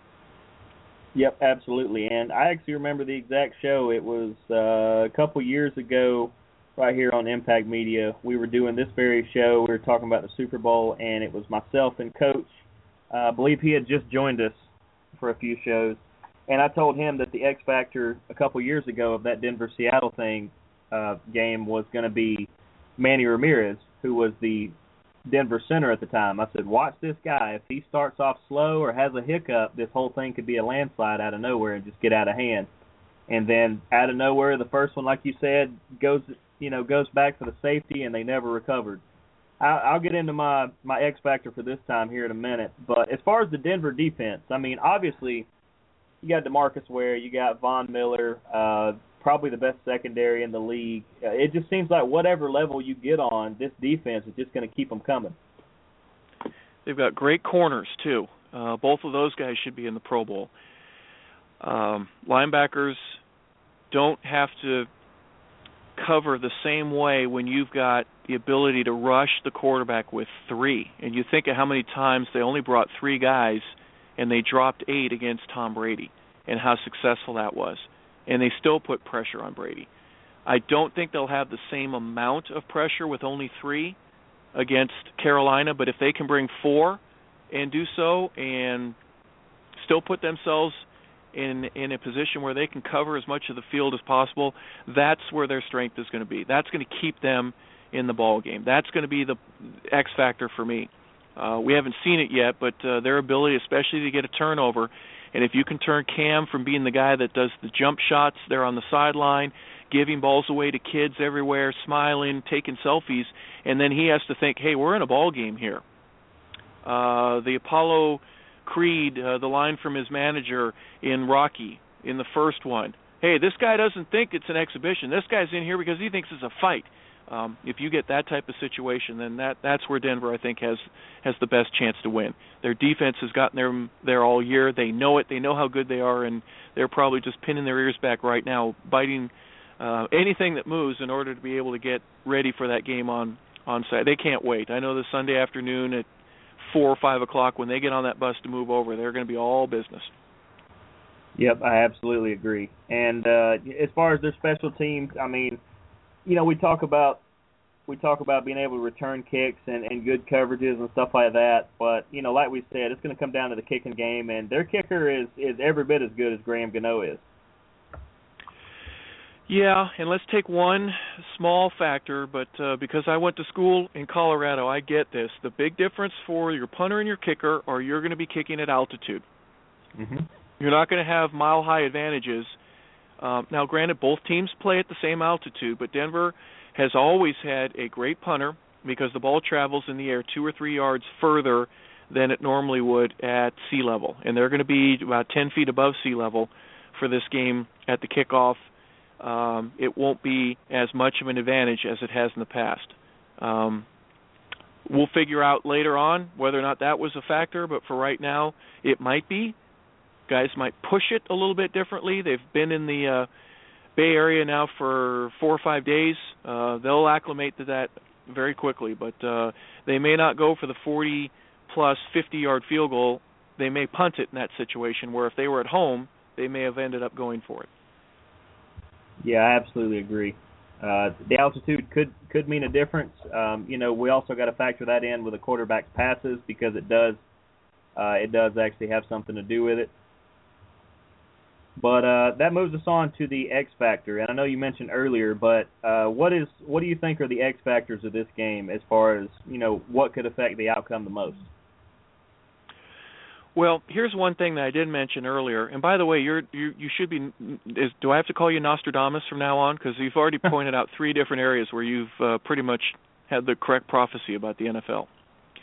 Yep, absolutely. And I actually remember the exact show. It was uh, a couple years ago right here on Impact Media. We were doing this very show. We were talking about the Super Bowl, and it was myself and Coach. Uh, I believe he had just joined us for a few shows. And I told him that the X factor a couple years ago of that Denver-Seattle thing uh, game was going to be Manny Ramirez, who was the Denver center at the time. I said, watch this guy. If he starts off slow or has a hiccup, this whole thing could be a landslide out of nowhere and just get out of hand. And then out of nowhere, the first one, like you said, goes you know goes back for the safety, and they never recovered. I'll get into my, my X factor for this time here in a minute. But as far as the Denver defense, I mean, obviously you got DeMarcus Ware, you got Von Miller, uh, probably the best secondary in the league. Uh, it just seems like whatever level you get on, this defense is just going to keep them coming. They've got great corners, too. Uh, both of those guys should be in the Pro Bowl. Um, linebackers don't have to cover the same way when you've got the ability to rush the quarterback with three. And you think of how many times they only brought three guys and they dropped eight against Tom Brady and how successful that was. And they still put pressure on Brady. I don't think they'll have the same amount of pressure with only three against Carolina, but if they can bring four and do so and still put themselves in in a position where they can cover as much of the field as possible, that's where their strength is going to be. That's going to keep them in the ball game. That's going to be the X factor for me. Uh, we haven't seen it yet, but uh, their ability, especially to get a turnover, and if you can turn Cam from being the guy that does the jump shots there on the sideline, giving balls away to kids everywhere, smiling, taking selfies, and then he has to think, hey, we're in a ball game here. Uh, the Apollo Creed, uh, the line from his manager in Rocky, in the first one, hey, this guy doesn't think it's an exhibition. This guy's in here because he thinks it's a fight. Um, if you get that type of situation, then that that's where Denver, I think, has has the best chance to win. Their defense has gotten them there all year. They know it. They know how good they are, and they're probably just pinning their ears back right now, biting uh, anything that moves in order to be able to get ready for that game on on site. They can't wait. I know this Sunday afternoon at four or five o'clock when they get on that bus to move over, they're going to be all business. Yep, I absolutely agree. And uh, as far as their special teams, I mean, you know, we talk about we talk about being able to return kicks and, and good coverages and stuff like that. But, you know, like we said, it's going to come down to the kicking game, and their kicker is, is every bit as good as Graham Gano is. Yeah, and let's take one small factor, but uh, because I went to school in Colorado, I get this. The big difference for your punter and your kicker are you're going to be kicking at altitude. Mm-hmm. You're not going to have mile-high advantages. Um, now, granted, both teams play at the same altitude, but Denver has always had a great punter because the ball travels in the air two or three yards further than it normally would at sea level. And they're going to be about ten feet above sea level for this game at the kickoff. Um, it won't be as much of an advantage as it has in the past. Um, we'll figure out later on whether or not that was a factor, but for right now, it might be. Guys might push it a little bit differently. They've been in the uh, Bay Area now for four or five days. Uh, they'll acclimate to that very quickly, but uh, they may not go for the forty-plus, fifty-yard field goal. They may punt it in that situation where if they were at home, they may have ended up going for it. Yeah, I absolutely agree. Uh, the altitude could could mean a difference. Um, you know, we also got to factor that in with the quarterback's passes because it does uh, it does actually have something to do with it. But uh, that moves us on to the X factor, and I know you mentioned earlier, but uh, what is what do you think are the X factors of this game as far as, you know, what could affect the outcome the most? Well, here's one thing that I did mention earlier, and by the way, you're you you should be. Is, do I have to call you Nostradamus from now on? Because you've already pointed out three different areas where you've uh, pretty much had the correct prophecy about the N F L.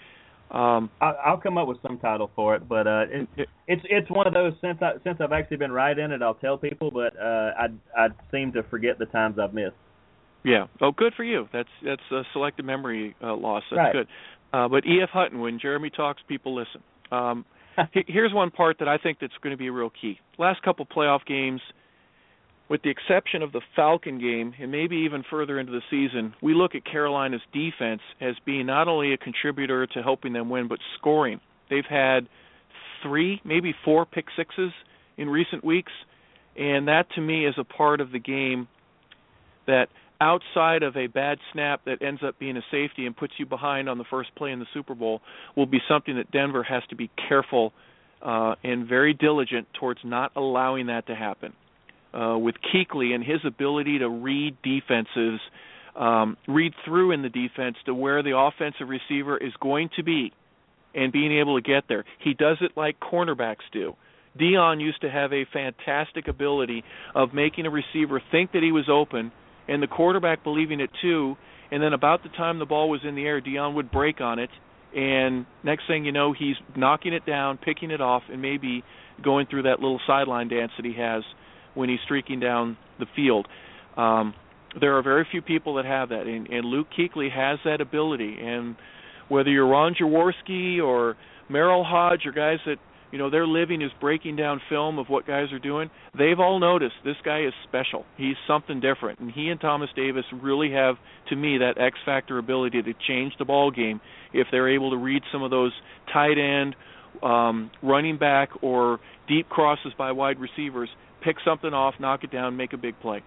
Um, I'll come up with some title for it, but uh, it, it's it's one of those since I since I've actually been right in it, I'll tell people, but uh, I I seem to forget the times I've missed. Yeah. Oh, good for you. That's that's a selective memory uh, loss. That's right. good. Uh, but E F Hutton, when Jeremy talks, people listen. Um, here's one part that I think that's going to be a real key. Last couple playoff games, with the exception of the Falcon game, and maybe even further into the season, we look at Carolina's defense as being not only a contributor to helping them win, but scoring. They've had three, maybe four pick sixes in recent weeks, and that to me is a part of the game that outside of a bad snap that ends up being a safety and puts you behind on the first play in the Super Bowl will be something that Denver has to be careful uh, and very diligent towards not allowing that to happen. Uh, with Kuechly and his ability to read defenses, um, read through in the defense to where the offensive receiver is going to be and being able to get there. He does it like cornerbacks do. Dion used to have a fantastic ability of making a receiver think that he was open and the quarterback believing it too, and then about the time the ball was in the air, Dion would break on it, and next thing you know, he's knocking it down, picking it off, and maybe going through that little sideline dance that he has when he's streaking down the field. Um, there are very few people that have that, and, and Luke Kuechly has that ability. And whether you're Ron Jaworski or Merrill Hodge or guys that, you know, their living is breaking down film of what guys are doing, they've all noticed this guy is special. He's something different. And he and Thomas Davis really have, to me, that X-factor ability to change the ball game if they're able to read some of those tight end, um, running back, or deep crosses by wide receivers, pick something off, knock it down, make a big play.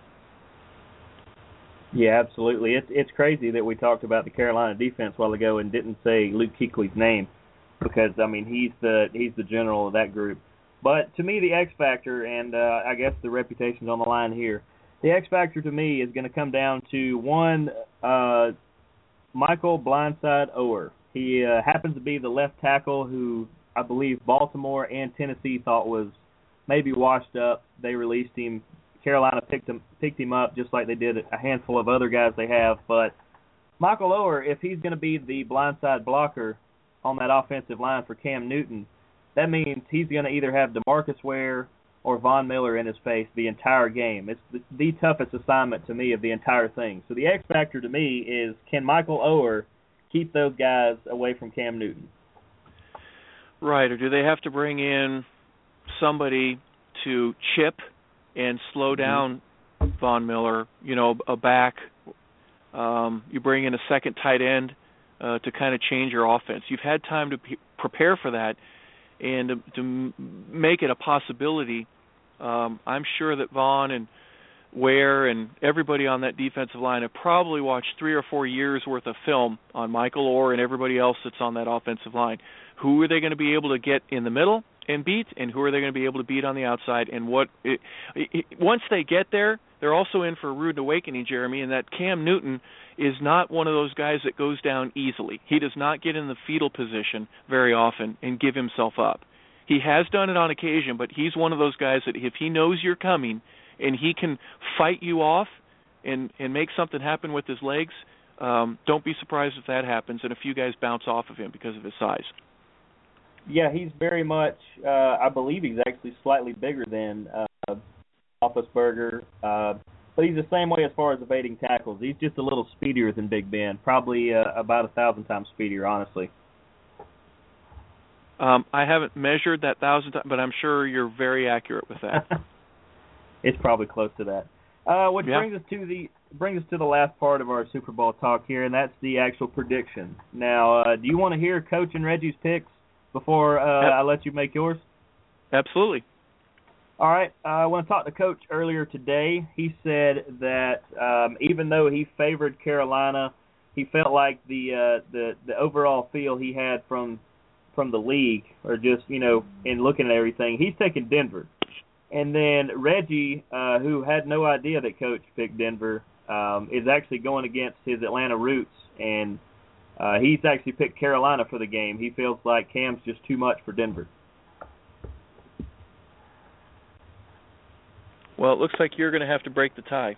Yeah, absolutely. It's it's crazy that we talked about the Carolina defense a while ago and didn't say Luke Kuechly's name because, I mean, he's the he's the general of that group. But to me, the X factor, and uh, I guess the reputation's on the line here, the X factor to me is going to come down to one, uh, Michael Blindside Oher. He uh, happens to be the left tackle who I believe Baltimore and Tennessee thought was maybe washed up. They released him. Carolina picked him picked him up just like they did a handful of other guys they have. But Michael Oher, if he's going to be the blindside blocker on that offensive line for Cam Newton, that means he's going to either have DeMarcus Ware or Von Miller in his face the entire game. It's the, the toughest assignment to me of the entire thing. So the X factor to me is, can Michael Oher keep those guys away from Cam Newton? Right, or do they have to bring in somebody to chip and slow down mm-hmm. Von Miller, you know, a back? Um, you bring in a second tight end uh, to kind of change your offense. You've had time to p- prepare for that and to, to make it a possibility. Um, I'm sure that Vaughn and Ware and everybody on that defensive line have probably watched three or four years worth of film on Michael Oher and everybody else that's on that offensive line. Who are they going to be able to get in the middle and beat, and who are they going to be able to beat on the outside? And what it, it, once they get there, they're also in for a rude awakening, Jeremy, in that Cam Newton is not one of those guys that goes down easily. He does not get in the fetal position very often and give himself up. He has done it on occasion, but he's one of those guys that if he knows you're coming and he can fight you off and, and make something happen with his legs, um, don't be surprised if that happens and a few guys bounce off of him because of his size. Yeah, he's very much, uh, I believe he's actually slightly bigger than uh, Roethlisberger, uh, but he's the same way as far as evading tackles. He's just a little speedier than Big Ben, probably uh, about a thousand times speedier, honestly. Um, I haven't measured that thousand times, but I'm sure you're very accurate with that. It's probably close to that. Uh, which yeah. brings us to the brings us to the last part of our Super Bowl talk here, and that's the actual prediction. Now, uh, do you want to hear Coach and Reggie's picks before uh, yep. I let you make yours? Absolutely. All right. Uh, I want to talk to Coach earlier today. He said that um, even though he favored Carolina, he felt like the uh, the the overall feel he had from from the league, or just, you know, in looking at everything, he's taking Denver. And then Reggie, uh, who had no idea that Coach picked Denver, um, is actually going against his Atlanta roots, and uh, he's actually picked Carolina for the game. He feels like Cam's just too much for Denver. Well, it looks like you're going to have to break the tie.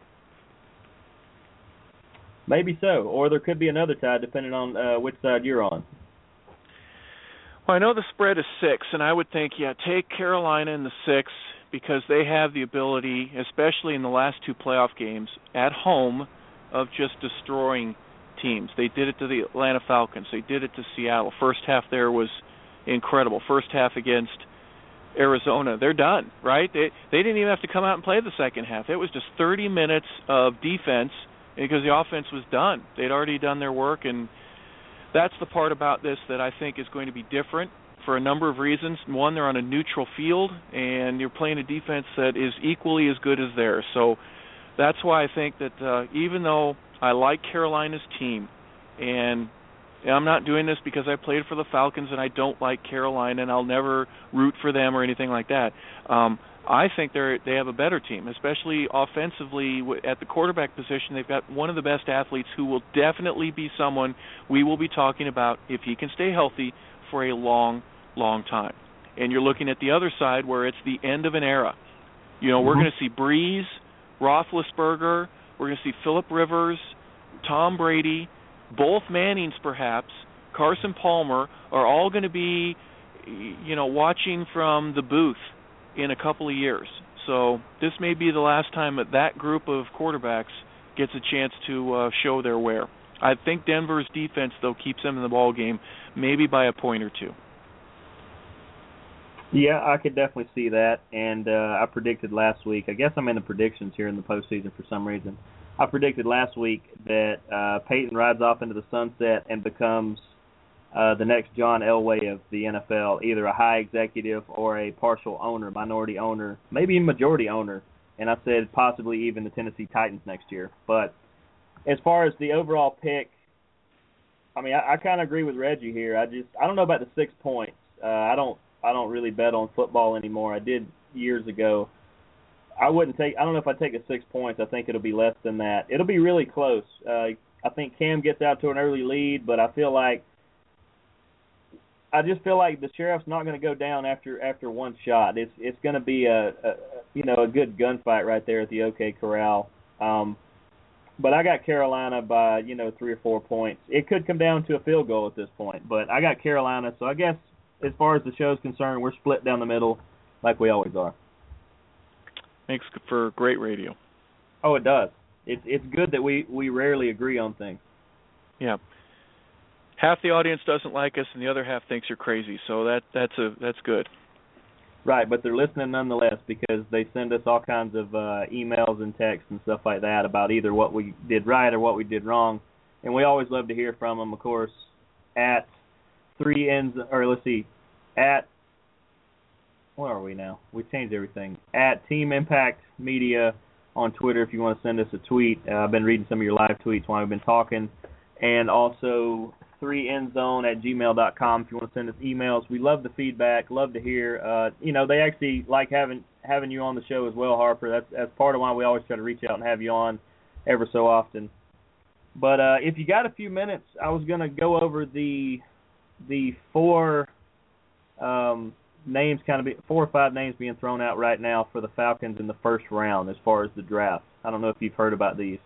Maybe so, or there could be another tie depending on uh, which side you're on. Well, I know the spread is six, and I would think, yeah, take Carolina in the six because they have the ability, especially in the last two playoff games, at home, of just destroying teams. They did it to the Atlanta Falcons. They did it to Seattle. First half there was incredible. First half against Arizona. They're done, right? They they didn't even have to come out and play the second half. It was just thirty minutes of defense because the offense was done. They'd already done their work, and that's the part about this that I think is going to be different for a number of reasons. One, they're on a neutral field, and you're playing a defense that is equally as good as theirs. So that's why I think that uh, even though I like Carolina's team, and I'm not doing this because I played for the Falcons and I don't like Carolina and I'll never root for them or anything like that, um, I think they're they have a better team, especially offensively at the quarterback position. They've got one of the best athletes who will definitely be someone we will be talking about if he can stay healthy for a long, long time. And you're looking at the other side where it's the end of an era. You know, mm-hmm. we're going to see Breeze, Roethlisberger, we're going to see Phillip Rivers, Tom Brady, both Mannings perhaps, Carson Palmer are all going to be, you know, watching from the booth in a couple of years. So this may be the last time that that group of quarterbacks gets a chance to uh, show their wear. I think Denver's defense, though, keeps them in the ball game, maybe by a point or two. Yeah, I could definitely see that, and uh, I predicted last week. I guess I'm in the predictions here in the postseason for some reason. I predicted last week that uh, Peyton rides off into the sunset and becomes uh, the next John Elway of the N F L, either a high executive or a partial owner, minority owner, maybe a majority owner, and I said possibly even the Tennessee Titans next year. But as far as the overall pick, I mean, I, I kind of agree with Reggie here. I just I don't know about the six points. Uh, I don't I don't really bet on football anymore. I did years ago. I wouldn't take. I don't know if I take a six points. I think it'll be less than that. It'll be really close. Uh, I think Cam gets out to an early lead, but I feel like I just feel like the Sheriff's not going to go down after after one shot. It's it's going to be a, a you know a good gunfight right there at the OK Corral. Um, but I got Carolina by you know three or four points. It could come down to a field goal at this point, but I got Carolina. So I guess as far as the show's concerned, we're split down the middle like we always are. Makes for great radio. Oh, it does. It's it's good that we, we rarely agree on things. Yeah. Half the audience doesn't like us, and the other half thinks you're crazy. So that that's a that's good. Right, but they're listening nonetheless because they send us all kinds of uh, emails and texts and stuff like that about either what we did right or what we did wrong, and we always love to hear from them. Of course, at three ends, or let's see, at where are we now? We changed everything. At Team Impact Media on Twitter if you want to send us a tweet. Uh, I've been reading some of your live tweets while we've been talking, and also three end zone at gmail dot com if you want to send us emails. We love the feedback, love to hear. Uh, you know, they actually like having having you on the show as well, Harper. That's that's part of why we always try to reach out and have you on ever so often. But uh, if you got a few minutes, I was going to go over the the four um, names, kind of be, four or five names being thrown out right now for the Falcons in the first round as far as the draft. I don't know if you've heard about these.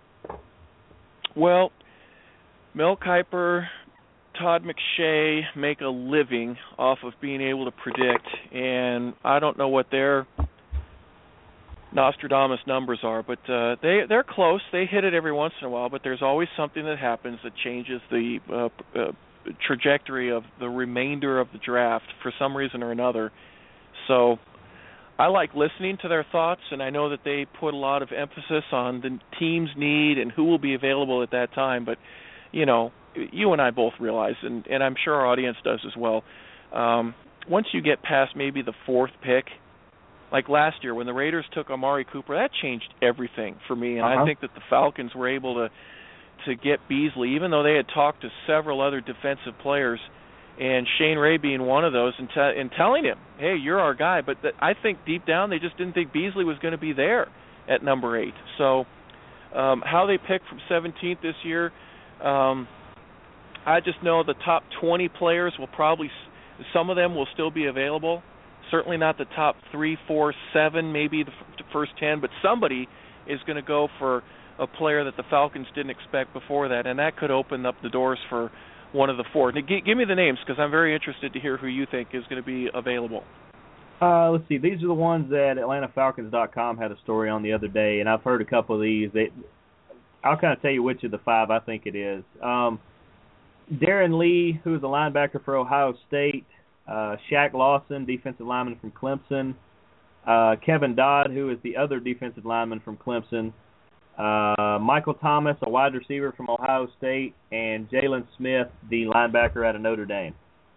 Well, Mel Kiper, Todd McShay make a living off of being able to predict, and I don't know what their Nostradamus numbers are, but uh, they, they're close. They hit it every once in a while, but there's always something that happens that changes the uh, uh, trajectory of the remainder of the draft for some reason or another. So I like listening to their thoughts, and I know that they put a lot of emphasis on the team's need and who will be available at that time, but you know, you and I both realize, and, and I'm sure our audience does as well, um, once you get past maybe the fourth pick, like last year when the Raiders took Amari Cooper, that changed everything for me, and uh-huh. I think that the Falcons were able to to get Beasley, even though they had talked to several other defensive players, and Shane Ray being one of those, and, te- and telling him, hey, you're our guy, but th- I think deep down they just didn't think Beasley was going to be there at number eight. So um, how they picked from seventeenth this year, Um, I just know the top twenty players will probably, some of them will still be available. Certainly not the top three, four, seven, maybe the f- first ten, but somebody is going to go for a player that the Falcons didn't expect before that, and that could open up the doors for one of the four. Now, g- give me the names because I'm very interested to hear who you think is going to be available. Uh, let's see. These are the ones that Atlanta Falcons dot com had a story on the other day, and I've heard a couple of these. They, I'll kind of tell you which of the five I think it is. Um, Darren Lee, who is a linebacker for Ohio State. Uh, Shaq Lawson, defensive lineman from Clemson. Uh, Kevin Dodd, who is the other defensive lineman from Clemson. Uh, Michael Thomas, a wide receiver from Ohio State. And Jalen Smith, the linebacker out of Notre Dame.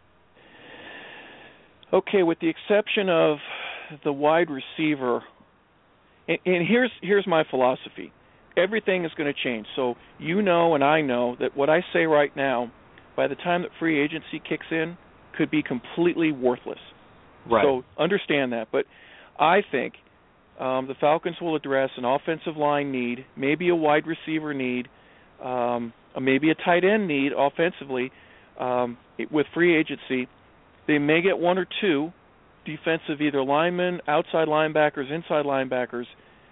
Okay, with the exception of the wide receiver, and, and here's here's my philosophy. Everything is going to change. So you know and I know that what I say right now, by the time that free agency kicks in, could be completely worthless. Right. So understand that. But I think um, the Falcons will address an offensive line need, maybe a wide receiver need, um, maybe a tight end need offensively um, with free agency. They may get one or two defensive either linemen, outside linebackers, inside linebackers,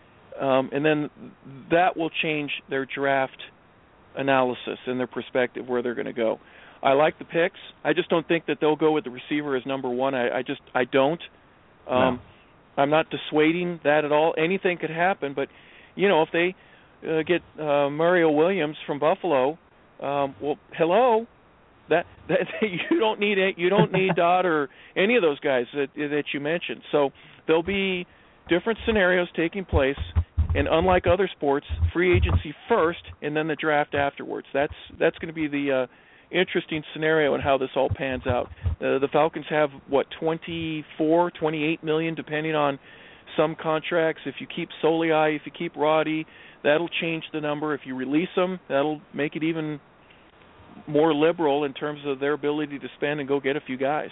um, and then that will change their draft analysis and their perspective where they're going to go. I like the picks. I just don't think that they'll go with the receiver as number one. I, I just I don't. Um, no. I'm not dissuading that at all. Anything could happen, but you know if they uh, get uh, Mario Williams from Buffalo, um, well, hello. That, that you don't need it. You don't need Dodd or any of those guys that that you mentioned. So there'll be different scenarios taking place, and unlike other sports, free agency first and then the draft afterwards. That's that's going to be the uh, interesting scenario and how this all pans out. Uh, the Falcons have what twenty-four, twenty-eight million, depending on some contracts. If you keep Soliai, if you keep Roddy, that'll change the number. If you release them, that'll make it even more liberal in terms of their ability to spend and go get a few guys.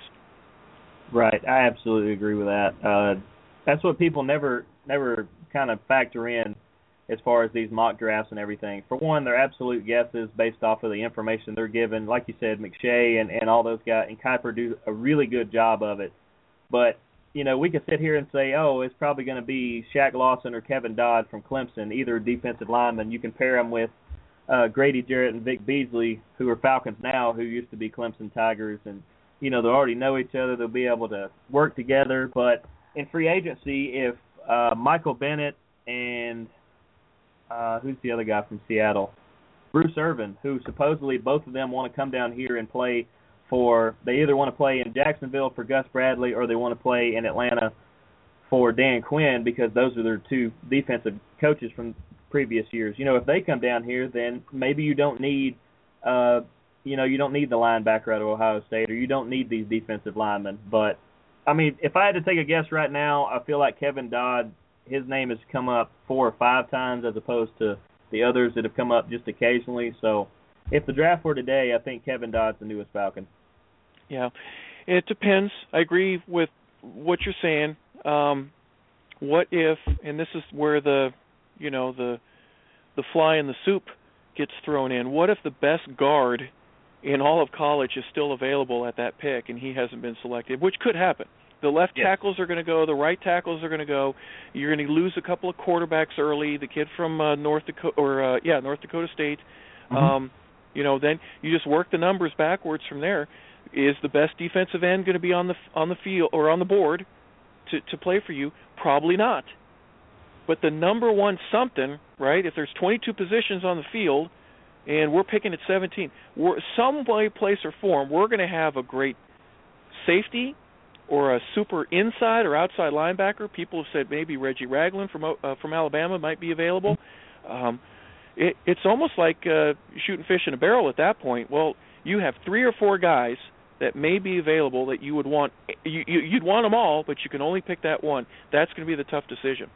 Right, I absolutely agree with that. Uh, that's what people never never kind of factor in as far as these mock drafts and everything. For one, they're absolute guesses based off of the information they're given. Like you said, McShay and, and all those guys, and Kiper do a really good job of it. But, you know, we could sit here and say, oh, it's probably going to be Shaq Lawson or Kevin Dodd from Clemson, either defensive lineman. You can pair them with Uh, Grady Jarrett and Vic Beasley, who are Falcons now, who used to be Clemson Tigers, and you know they already know each other. They'll be able to work together. But in free agency, if uh, Michael Bennett and uh, who's the other guy from Seattle? Bruce Irvin, who supposedly both of them want to come down here and play for, they either want to play in Jacksonville for Gus Bradley or they want to play in Atlanta for Dan Quinn, because those are their two defensive coaches from previous years. You know, if they come down here, then maybe you don't need, uh, you know, you don't need the linebacker out of Ohio State, or you don't need these defensive linemen. But, I mean, if I had to take a guess right now, I feel like Kevin Dodd, his name has come up four or five times as opposed to the others that have come up just occasionally. So if the draft were today, I think Kevin Dodd's the newest Falcon. Yeah, it depends. I agree with what you're saying. Um, what if, and this is where the, you know, the the fly in the soup gets thrown in. What if the best guard in all of college is still available at that pick and he hasn't been selected, which could happen. The left yes. tackles are going to go. The right tackles are going to go. You're going to lose a couple of quarterbacks early. The kid from uh, North Dakota, or uh, yeah, North Dakota State. Mm-hmm. Um, you know, then you just work the numbers backwards from there. Is the best defensive end going to be on the on the field or on the board to to play for you? Probably not. But the number one something, right? If there's twenty-two positions on the field, and we're picking at seventeen, we're, some way, place, or form, we're going to have a great safety or a super inside or outside linebacker. People have said maybe Reggie Ragland from uh, from Alabama might be available. Um, it, it's almost like uh, shooting fish in a barrel at that point. Well, you have three or four guys that may be available that you would want. You, you, you'd want them all, but you can only pick that one. That's going to be the tough decision.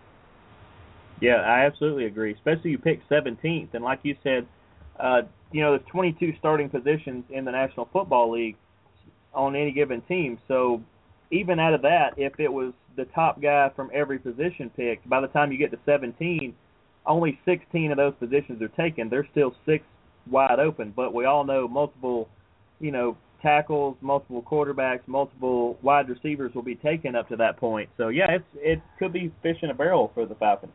Yeah, I absolutely agree. Especially you pick seventeenth, and like you said, uh, you know, there's twenty-two starting positions in the National Football League on any given team. So even out of that, if it was the top guy from every position picked, by the time you get to seventeen, only sixteen of those positions are taken. There's still six wide open, but we all know multiple, you know, tackles, multiple quarterbacks, multiple wide receivers will be taken up to that point. So, yeah, it's, it could be fish in a barrel for the Falcons.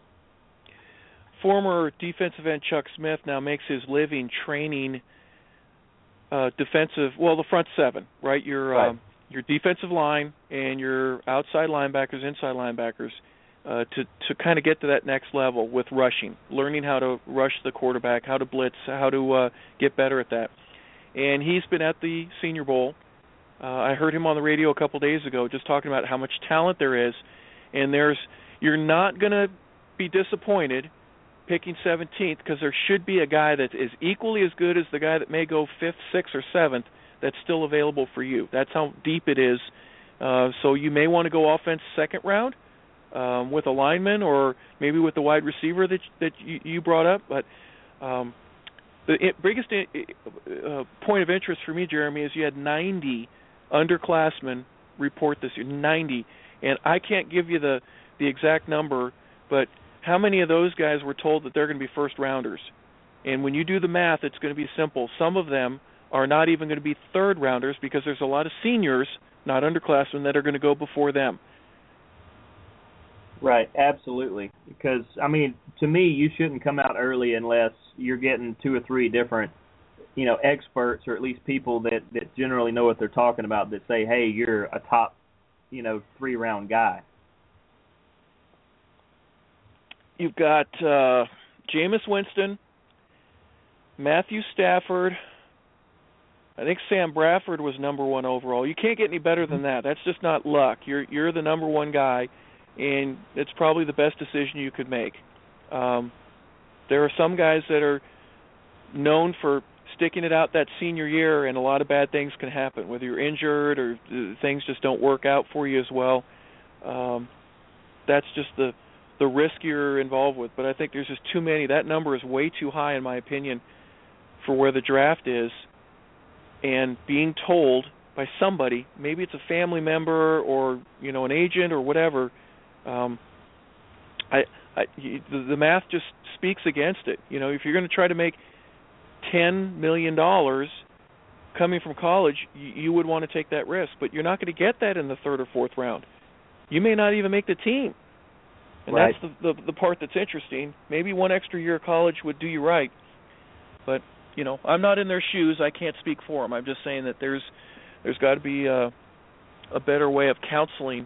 Former defensive end Chuck Smith now makes his living training uh, defensive, well, the front seven, right? Your right. Um, your defensive line and your outside linebackers, inside linebackers, uh, to to kind of get to that next level with rushing, learning how to rush the quarterback, how to blitz, how to uh, get better at that. And he's been at the Senior Bowl. Uh, I heard him on the radio a couple days ago just talking about how much talent there is. And there's you're not going to be disappointed picking seventeenth, because there should be a guy that is equally as good as the guy that may go fifth, sixth, or seventh that's still available for you. That's how deep it is. Uh, so you may want to go offense second round um, with a lineman, or maybe with the wide receiver that that you, you brought up. But um, the it, biggest uh, point of interest for me, Jeremy, is you had ninety underclassmen report this year, ninety. And I can't give you the, the exact number, but how many of those guys were told that they're going to be first rounders? And when you do the math, it's going to be simple. Some of them are not even going to be third rounders, because there's a lot of seniors, not underclassmen, that are going to go before them. Right, absolutely. Because, I mean, to me, you shouldn't come out early unless you're getting two or three different, you know, experts, or at least people that, that generally know what they're talking about, that say, hey, you're a top, you know, three-round guy. You've got uh, Jameis Winston, Matthew Stafford. I think Sam Bradford was number one overall. You can't get any better than that. That's just not luck. You're you're the number one guy, and it's probably the best decision you could make. Um, there are some guys that are known for sticking it out that senior year, and a lot of bad things can happen, whether you're injured or things just don't work out for you as well. Um, that's just the the risk you're involved with. But I think there's just too many. That number is way too high, in my opinion, for where the draft is. And being told by somebody, maybe it's a family member or, you know, an agent or whatever, um, I, I, the, the math just speaks against it. You know, if you're going to try to make ten million dollars coming from college, you, you would want to take that risk. But you're not going to get that in the third or fourth round. You may not even make the team. And right. that's the, the the part that's interesting. Maybe one extra year of college would do you right. But, you know, I'm not in their shoes. I can't speak for them. I'm just saying that there's there's got to be a, a better way of counseling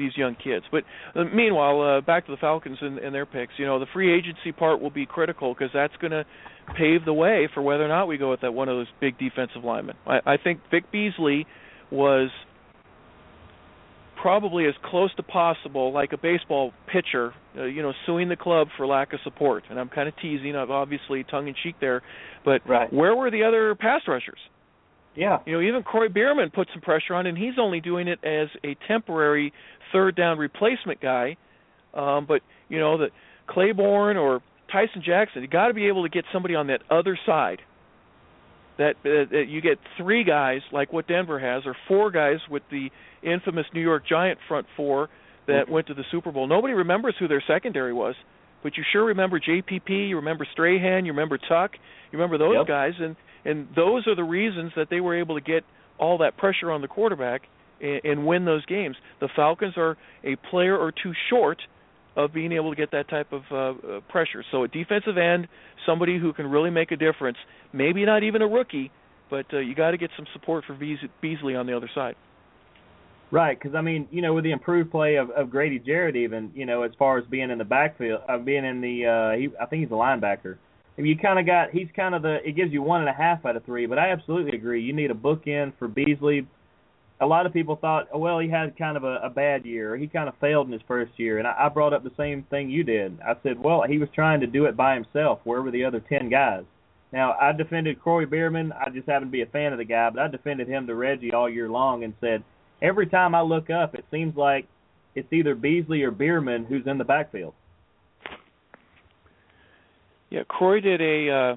these young kids. But uh, meanwhile, uh, back to the Falcons and, and their picks. You know, the free agency part will be critical because that's going to pave the way for whether or not we go with that one of those big defensive linemen. I, I think Vic Beasley was probably as close to possible, like a baseball pitcher, uh, you know, suing the club for lack of support. And I'm kind of teasing, I'm obviously tongue-in-cheek there, but right. Where were the other pass rushers? Yeah. You know, even Corey Bierman put some pressure on, and he's only doing it as a temporary third down replacement guy. Um, but, you know, the Claiborne or Tyson Jackson, you got to be able to get somebody on that other side. That, uh, that you get three guys like what Denver has, or four guys with the infamous New York Giant front four that mm-hmm. went to the Super Bowl. Nobody remembers who their secondary was, but you sure remember J P P, you remember Strahan, you remember Tuck, you remember those yep. guys, and, and those are the reasons that they were able to get all that pressure on the quarterback and, and win those games. The Falcons are a player or two short of being able to get that type of uh, uh, pressure. So a defensive end, somebody who can really make a difference, maybe not even a rookie, but uh, you got to get some support for Beasley on the other side. Right, because, I mean, you know, with the improved play of, of Grady Jarrett even, you know, as far as being in the backfield, uh, being in the, uh, he, I think he's a linebacker. I mean, you kind of got, he's kind of the, it gives you one and a half out of three, but I absolutely agree. You need a bookend for Beasley. A lot of people thought, oh, well, he had kind of a, a bad year. He kind of failed in his first year. And I, I brought up the same thing you did. I said, well, he was trying to do it by himself. Where were the other ten guys? Now, I defended Corey Bierman. I just happen to be a fan of the guy, but I defended him to Reggie all year long and said, every time I look up, it seems like it's either Beasley or Bierman who's in the backfield. Yeah, Corey did a... Uh...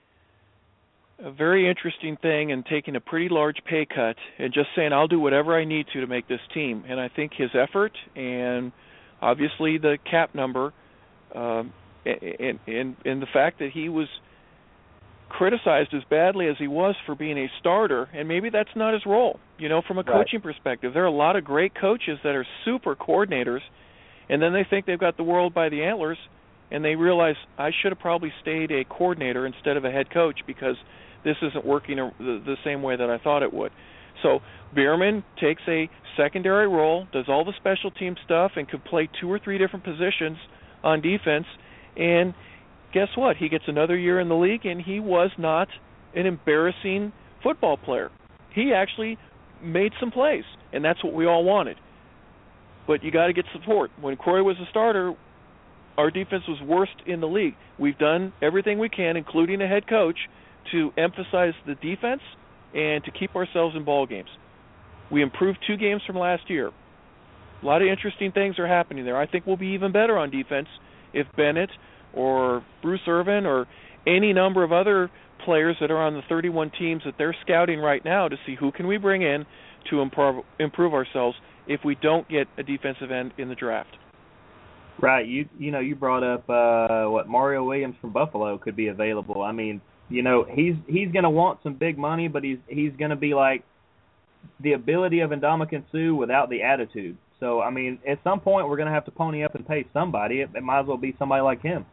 a very interesting thing in taking a pretty large pay cut and just saying, I'll do whatever I need to to make this team. And I think his effort and obviously the cap number um, and, and, and the fact that he was criticized as badly as he was for being a starter, and maybe that's not his role, you know, from a right. coaching perspective. There are a lot of great coaches that are super coordinators, and then they think they've got the world by the antlers, and they realize, I should have probably stayed a coordinator instead of a head coach because this isn't working the, the same way that I thought it would. So Bierman takes a secondary role, does all the special team stuff, and could play two or three different positions on defense. And guess what? He gets another year in the league, and he was not an embarrassing football player. He actually made some plays, and that's what we all wanted. But you got to get support. When Corey was a starter, our defense was worst in the league. We've done everything we can, including a head coach, to emphasize the defense and to keep ourselves in ball games. We improved two games from last year. A lot of interesting things are happening there. I think we'll be even better on defense if Bennett or Bruce Irvin or any number of other players that are on the thirty-one teams that they're scouting right now to see who can we bring in to improve, improve ourselves if we don't get a defensive end in the draft. Right. You you know, you brought up uh, what Mario Williams from Buffalo could be available. I mean, you know, he's he's going to want some big money, but he's he's going to be like the ability of Ndamukong Suh without the attitude. So, I mean, at some point we're going to have to pony up and pay somebody. It, it might as well be somebody like him.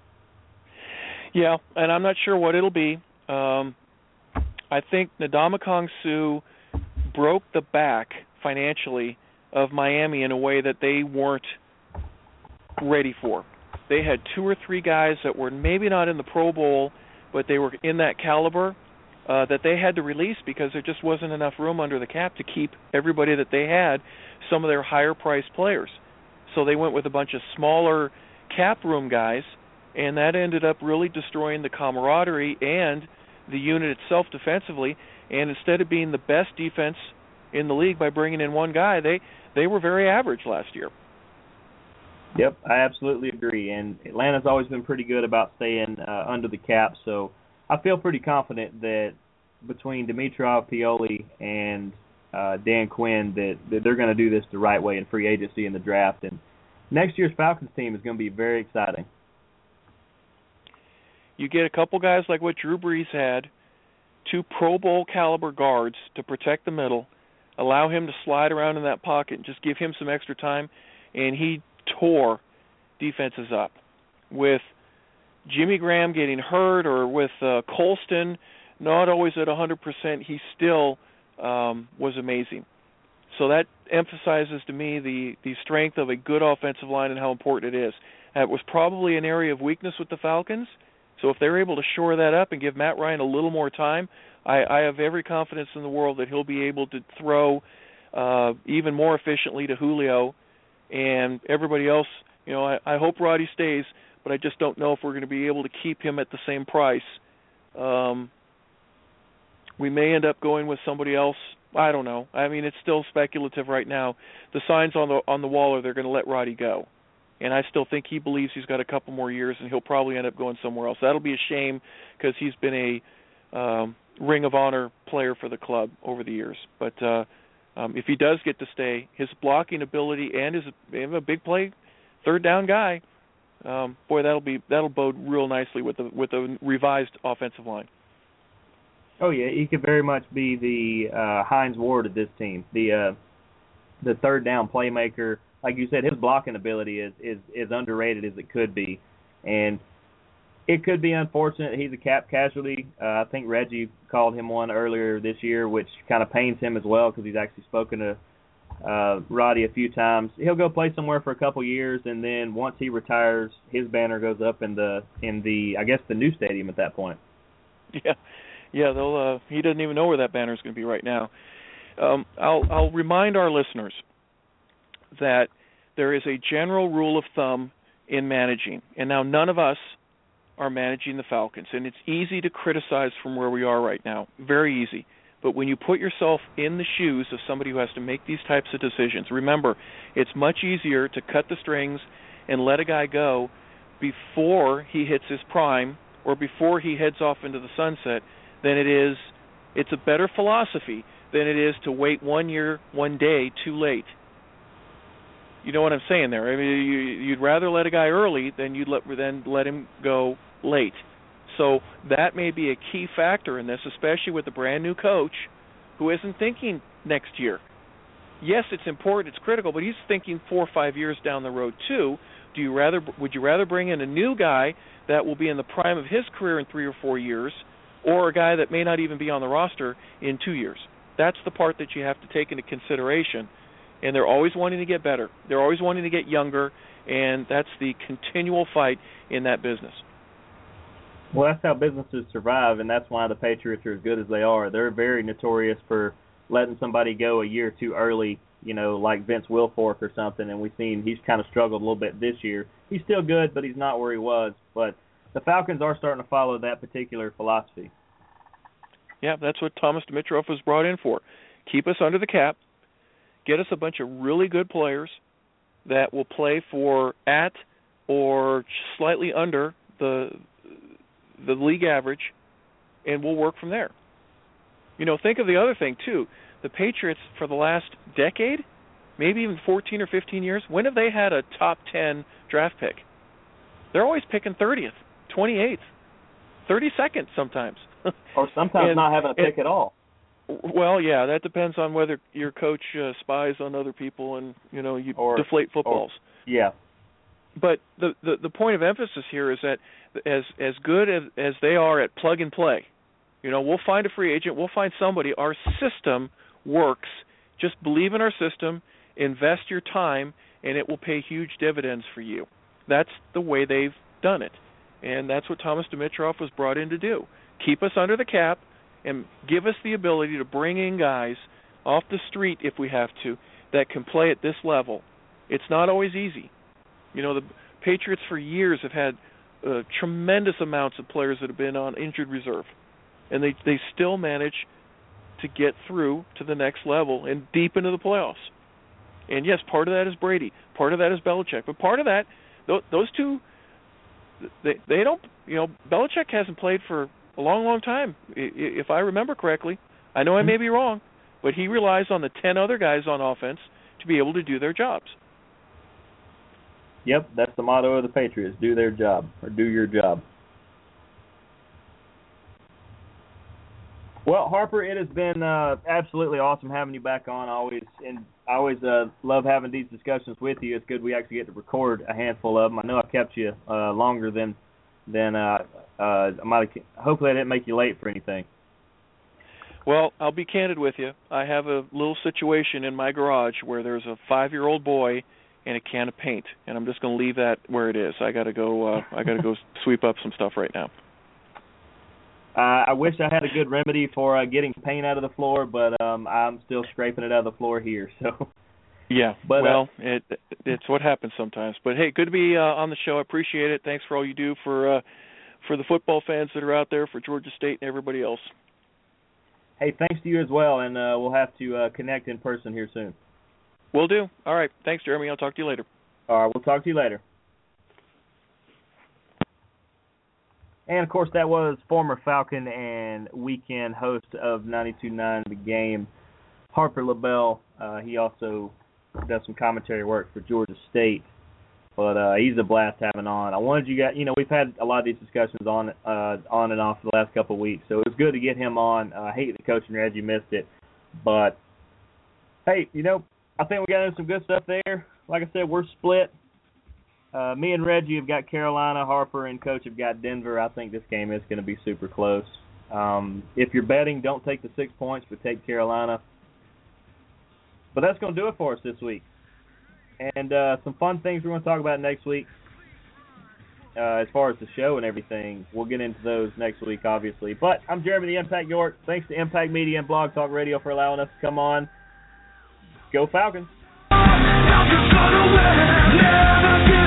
Yeah, and I'm not sure what it'll be. Um, I think Ndamukong Suh broke the back financially of Miami in a way that they weren't ready for. They had two or three guys that were maybe not in the Pro Bowl, but they were in that caliber uh, that they had to release because there just wasn't enough room under the cap to keep everybody that they had, some of their higher-priced players. So they went with a bunch of smaller cap room guys, and that ended up really destroying the camaraderie and the unit itself defensively. And instead of being the best defense in the league by bringing in one guy, they, they were very average last year. Yep, I absolutely agree. And Atlanta's always been pretty good about staying uh, under the cap, so I feel pretty confident that between Dimitrov, Pioli, and uh, Dan Quinn that, that they're going to do this the right way in free agency and the draft. And next year's Falcons team is going to be very exciting. You get a couple guys like what Drew Brees had, two Pro Bowl caliber guards to protect the middle, allow him to slide around in that pocket, and just give him some extra time, and he tore defenses up. With Jimmy Graham getting hurt or with uh, Colston not always at one hundred percent, he still um, was amazing. So that emphasizes to me the, the strength of a good offensive line and how important it is. That was probably an area of weakness with the Falcons. So if they're able to shore that up and give Matt Ryan a little more time, I, I have every confidence in the world that he'll be able to throw uh, even more efficiently to Julio and everybody else. You know, I, I hope Roddy stays, but I just don't know if we're going to be able to keep him at the same price. Um, we may end up going with somebody else. I don't know. I mean, it's still speculative right now. The signs on the on the wall are they're going to let Roddy go. And I still think he believes he's got a couple more years, and he'll probably end up going somewhere else. That'll be a shame because he's been a um, Ring of Honor player for the club over the years. But uh, um, if he does get to stay, his blocking ability and his a big play, third down guy, um, boy, that'll be that'll bode real nicely with the with a revised offensive line. Oh yeah, he could very much be the uh, Hines Ward of this team, the uh, the third down playmaker. Like you said, his blocking ability is, is, is underrated as it could be. And it could be unfortunate he's a cap casualty. Uh, I think Reggie called him one earlier this year, which kind of pains him as well because he's actually spoken to uh, Roddy a few times. He'll go play somewhere for a couple years, and then once he retires, his banner goes up in the, in the I guess, the new stadium at that point. Yeah, yeah. They'll. Uh, he doesn't even know where that banner is going to be right now. Um, I'll, I'll remind our listeners that there is a general rule of thumb in managing. And now none of us are managing the Falcons. And it's easy to criticize from where we are right now. Very easy. But when you put yourself in the shoes of somebody who has to make these types of decisions, remember, it's much easier to cut the strings and let a guy go before he hits his prime or before he heads off into the sunset than it is, it's a better philosophy than it is to wait one year, one day too late. You know what I'm saying there? I mean, you, you'd rather let a guy early than you'd let then let him go late. So that may be a key factor in this, especially with a brand new coach who isn't thinking next year. Yes, it's important, it's critical, but he's thinking four or five years down the road too. Do you rather? Would you rather bring in a new guy that will be in the prime of his career in three or four years, or a guy that may not even be on the roster in two years? That's the part that you have to take into consideration. And they're always wanting to get better. They're always wanting to get younger, and that's the continual fight in that business. Well, that's how businesses survive, and that's why the Patriots are as good as they are. They're very notorious for letting somebody go a year too early, you know, like Vince Wilfork or something, and we've seen he's kind of struggled a little bit this year. He's still good, but he's not where he was. But the Falcons are starting to follow that particular philosophy. Yeah, that's what Thomas Dimitroff was brought in for. Keep us under the cap. Get us a bunch of really good players that will play for at or slightly under the the league average, and we'll work from there. You know, think of the other thing, too. The Patriots, for the last decade, maybe even fourteen or fifteen years, when have they had a top ten draft pick? They're always picking thirtieth, twenty-eighth, thirty-second sometimes. Or sometimes and, not having a pick and, at all. Well, yeah, that depends on whether your coach uh, spies on other people and, you know, you or, deflate footballs. Or, yeah. But the, the the point of emphasis here is that as as good as, as they are at plug and play, you know, we'll find a free agent, we'll find somebody. Our system works. Just believe in our system, invest your time, and it will pay huge dividends for you. That's the way they've done it. And that's what Thomas Dimitroff was brought in to do. Keep us under the cap and give us the ability to bring in guys off the street if we have to that can play at this level. It's not always easy. You know, the Patriots for years have had uh, tremendous amounts of players that have been on injured reserve, and they, they still manage to get through to the next level and deep into the playoffs. And, yes, part of that is Brady. Part of that is Belichick. But part of that, th- those two, they, they don't, you know, Belichick hasn't played for a long, long time, if I remember correctly. I know I may be wrong, but he relies on the ten other guys on offense to be able to do their jobs. Yep, that's the motto of the Patriots, do their job, or do your job. Well, Harper, it has been uh, absolutely awesome having you back on. I always and I always uh, love having these discussions with you. It's good we actually get to record a handful of them. I know I kept you uh, longer than than uh, uh, I might have, hopefully I didn't make you late for anything. Well, I'll be candid with you. I have a little situation in my garage where there's a five-year-old boy and a can of paint, and I'm just going to leave that where it is. I got to go. Uh, I got to go sweep up some stuff right now. Uh, I wish I had a good remedy for uh, getting paint out of the floor, but um, I'm still scraping it out of the floor here. So. Yeah. But, well, uh, it it's what happens sometimes. But hey, good to be uh, on the show. I appreciate it. Thanks for all you do for uh, for the football fans that are out there, for Georgia State and everybody else. Hey, thanks to you as well, and uh, we'll have to uh, connect in person here soon. Will do. All right. Thanks, Jeremy. I'll talk to you later. All right. We'll talk to you later. And, of course, that was former Falcon and weekend host of ninety-two point nine The Game, Harper LaBelle. Uh, he also does some commentary work for Georgia State, but uh, he's a blast having on. I wanted you guys, you know, we've had a lot of these discussions on uh, on and off for the last couple of weeks, so it was good to get him on. Uh, I hate that Coach and Reggie missed it, but, hey, you know, I think we got into some good stuff there. Like I said, we're split. Uh, me and Reggie have got Carolina, Harper and Coach have got Denver. I think this game is going to be super close. Um, if you're betting, don't take the six points, but take Carolina. But that's going to do it for us this week. And uh, some fun things we're going to talk about next week uh, as far as the show and everything. We'll get into those next week, obviously. But I'm Jeremy the Impact York. Thanks to Impact Media and Blog Talk Radio for allowing us to come on. Go Falcons. Never